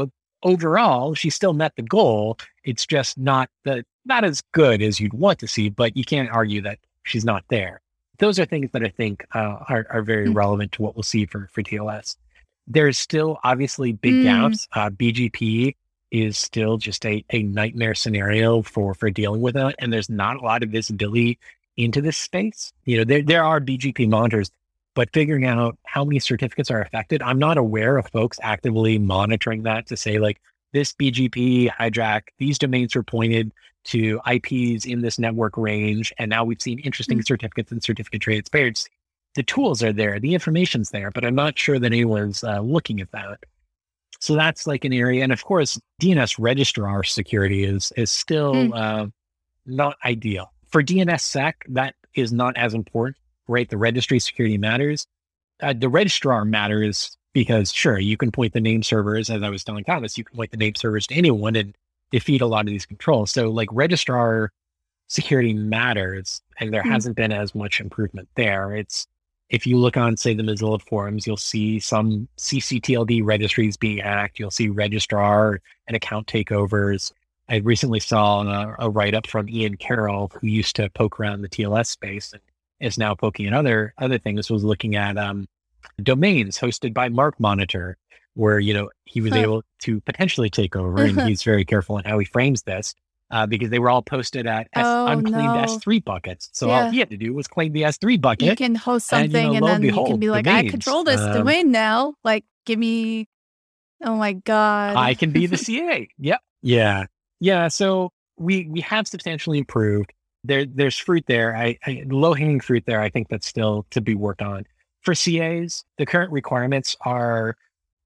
overall she still met the goal. It's just not as good as you'd want to see, but you can't argue that she's not there. Those are things that I think are very relevant to what we'll see for TLS. There's still obviously big gaps. BGP is still just a nightmare scenario for dealing with it. And there's not a lot of visibility into this space. There are BGP monitors, but figuring out how many certificates are affected, I'm not aware of folks actively monitoring that to say, like, this BGP hijack, these domains were pointed to IPs in this network range, and now we've seen interesting certificates and certificate transparency. The tools are there, the information's there, but I'm not sure that anyone's looking at that. So that's like an area. And of course, DNS registrar security is still not ideal. For DNSSEC, that is not as important, right? The registry security matters. The registrar matters because, sure, you can point the name servers, as I was telling Thomas, you can point the name servers to anyone and defeat a lot of these controls. So like registrar security matters, and there hasn't been as much improvement there. If you look on, say, the Mozilla forums, you'll see some ccTLD registries being hacked. You'll see registrar and account takeovers. I recently saw a write-up from Ian Carroll, who used to poke around the TLS space and is now poking at other things. Was looking at domains hosted by Mark Monitor, where he was able to potentially take over, and he's very careful in how he frames this. Because they were all posted at unclaimed S3 buckets. So all he had to do was claim the S3 bucket. You can host something and then behold, you can be like, domains. I control this domain now. Like, give me, oh my God. I can be the CA. Yep. Yeah. So we have substantially improved. There's fruit there. Low-hanging fruit there. I think that's still to be worked on. For CAs, the current requirements are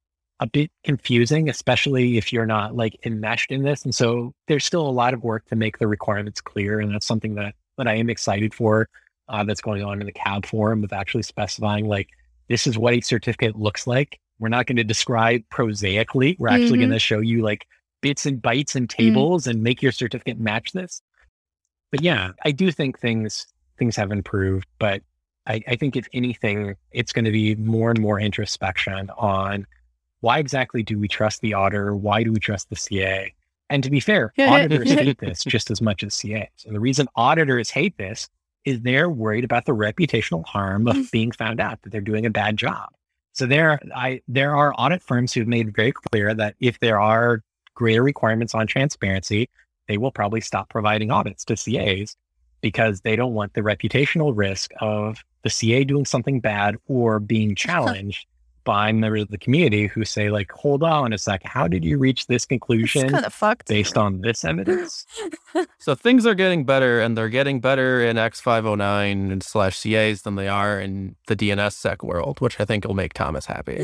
a bit confusing, especially if you're not like enmeshed in this. And so there's still a lot of work to make the requirements clear. And that's something that I am excited for, that's going on in the CAB forum, of actually specifying, like, this is what a certificate looks like. We're not going to describe prosaically. We're actually going to show you like bits and bytes and tables and make your certificate match this. But yeah, I do think things have improved, but I think if anything, it's going to be more and more introspection on why exactly do we trust the auditor? Why do we trust the CA? And to be fair, auditors hate this just as much as CAs. And the reason auditors hate this is they're worried about the reputational harm of being found out that they're doing a bad job. So there are audit firms who've made very clear that if there are greater requirements on transparency, they will probably stop providing audits to CAs because they don't want the reputational risk of the CA doing something bad or being challenged by members of the community who say, like, hold on a sec, how did you reach this conclusion based on this evidence? So things are getting better, and they're getting better in X509 and /CAs than they are in the DNSSEC world, which I think will make Thomas happy.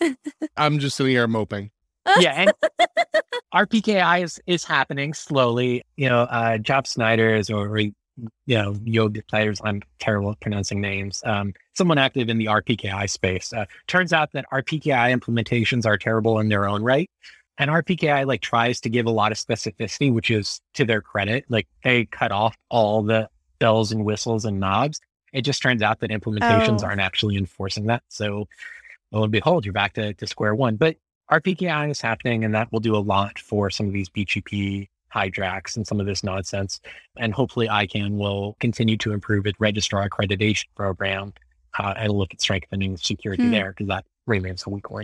I'm just sitting here moping. Yeah, and RPKI is happening slowly. Job Snyder's or Yogi Players, I'm terrible at pronouncing names. Someone active in the RPKI space. Turns out that RPKI implementations are terrible in their own right. And RPKI tries to give a lot of specificity, which is to their credit. Like, they cut off all the bells and whistles and knobs. It just turns out that implementations aren't actually enforcing that. So lo and behold, you're back to square one. But RPKI is happening, and that will do a lot for some of these BGP hijacks and some of this nonsense. And hopefully ICANN will continue to improve its registrar accreditation program and look at strengthening security there, because that remains a weak link.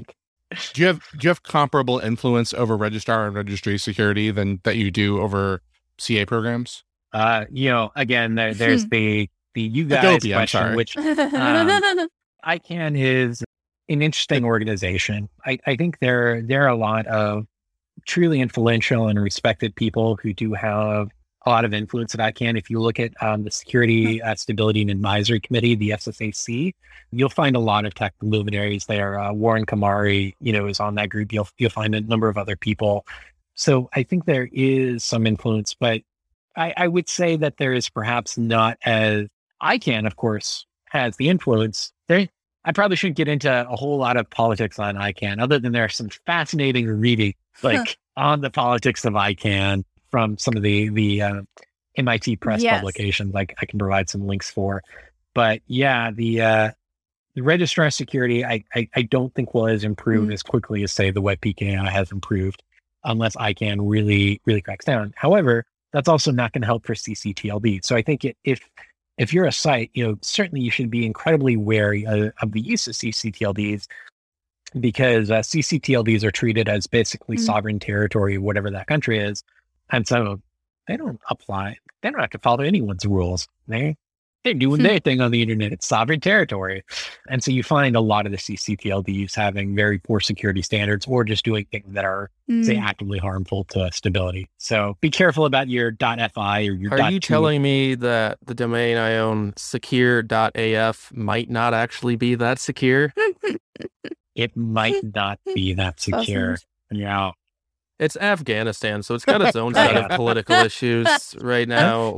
Do you have comparable influence over registrar and registry security than that you do over CA programs? Again, there's the you guys Adobe, question, which ICANN is an interesting organization. I think there are a lot of truly influential and respected people who do have a lot of influence at ICANN. If you look at the Security Stability and Advisory Committee, the SSAC, you'll find a lot of tech luminaries there. Warren Kamari, is on that group. You'll find a number of other people. So I think there is some influence, but I would say that there is perhaps not as ICANN, of course, has the influence. I probably shouldn't get into a whole lot of politics on ICANN, other than there are some fascinating reading, on the politics of ICANN from some of the MIT press publications. I can provide some links for. But yeah, the registrar security, I don't think will as improve as quickly as, say, the Web PKI has improved, unless ICANN really, really cracks down. However, that's also not going to help for CCTLD. So I think if you're a site, certainly you should be incredibly wary of the use of CCTLDs, because CCTLDs are treated as basically sovereign territory, whatever that country is. And so they don't apply. They don't have to follow anyone's rules. They're doing their thing on the internet. It's sovereign territory. And so you find a lot of the CCTLDs having very poor security standards, or just doing things that are, say, actively harmful to stability. So be careful about your .fi or your Are you telling me that the domain I own, secure.af, might not actually be that secure? It might not be that secure. Yeah. It's Afghanistan, so it's got its own set of political issues right now.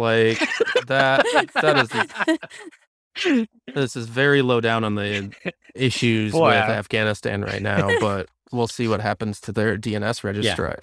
This is very low down on the issues with Afghanistan right now, but we'll see what happens to their DNS registrar.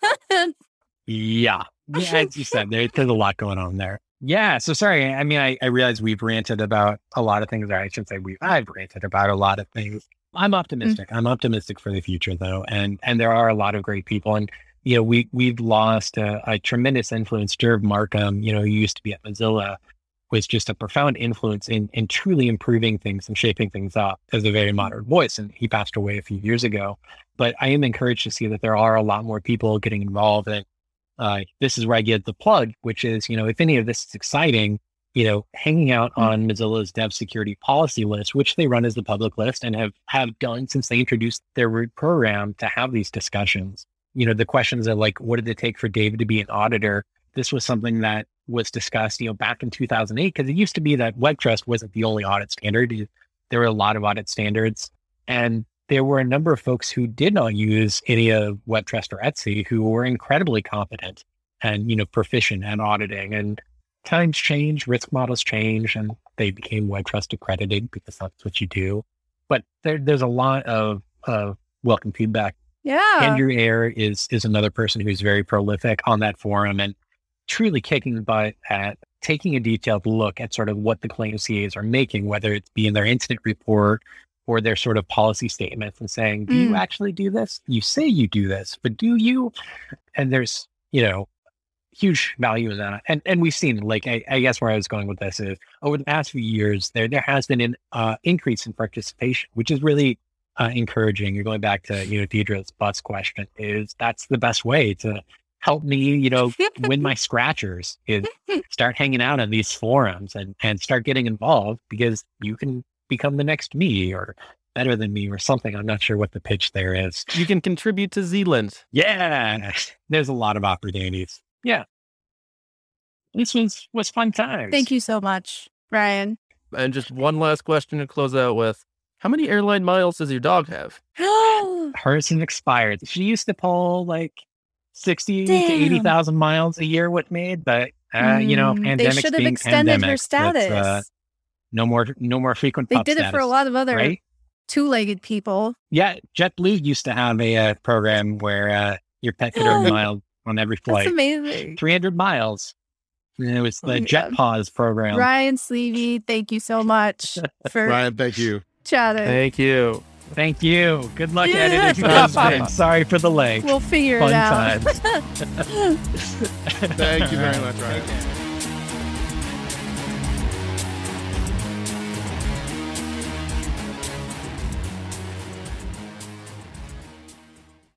Yeah, as you said, there's a lot going on there. Yeah, so sorry. I mean, I realize we've ranted about a lot of things, or I should say I've ranted about a lot of things. I'm optimistic. I'm optimistic for the future, though, and there are a lot of great people, and we've lost a tremendous influence. Jerv Markham, who used to be at Mozilla, was just a profound influence in truly improving things and shaping things up as a very modern voice. And he passed away a few years ago. But I am encouraged to see that there are a lot more people getting involved, and this is where I get the plug, which is if any of this is exciting, hanging out on Mozilla's dev security policy list, which they run as the public list and have done since they introduced their root program, to have these discussions. The questions are like, what did it take for David to be an auditor? This was something that was discussed, back in 2008, because it used to be that web trust wasn't the only audit standard. There were a lot of audit standards, and there were a number of folks who did not use any of web trust or Etsy who were incredibly competent and, proficient at auditing. And times change, risk models change, and they became web trust accredited because that's what you do. But there's a lot of welcome feedback. Yeah. Andrew Ayer is another person who's very prolific on that forum and truly kicking butt at taking a detailed look at sort of what the claims CAs are making, whether it's be in their incident report or their sort of policy statements, and saying, do you actually do this? You say you do this, but do you? And there's, huge value in that. And we've seen, I guess where I was going with this is, over the past few years, there has been an increase in participation, which is really encouraging. You're going back to, Deidre's bus question, is that's the best way to help me, win my scratchers, is start hanging out on these forums and start getting involved, because you can become the next me or better than me or something. I'm not sure what the pitch there is. You can contribute to Zealand. Yeah, there's a lot of opportunities. Yeah. This was fun times. Thank you so much, Ryan. And just one last question to close out with. How many airline miles does your dog have? Hers is expired. She used to pull 60 to 80,000 miles a year with me, but pandemics they should have extended her status. No more frequent They pup did status, it for a lot of other right? two-legged people. Yeah, JetBlue used to have a program where your pet could earn miles on every flight. That's amazing. 300 miles. And it was the JetPause program. Ryan Sleevey, thank you so much for Ryan, thank you. chatting. Thank you. Thank you. Good luck editing this. Sorry for the lag. We'll figure Fun it out. times. Thank you very much, Ryan.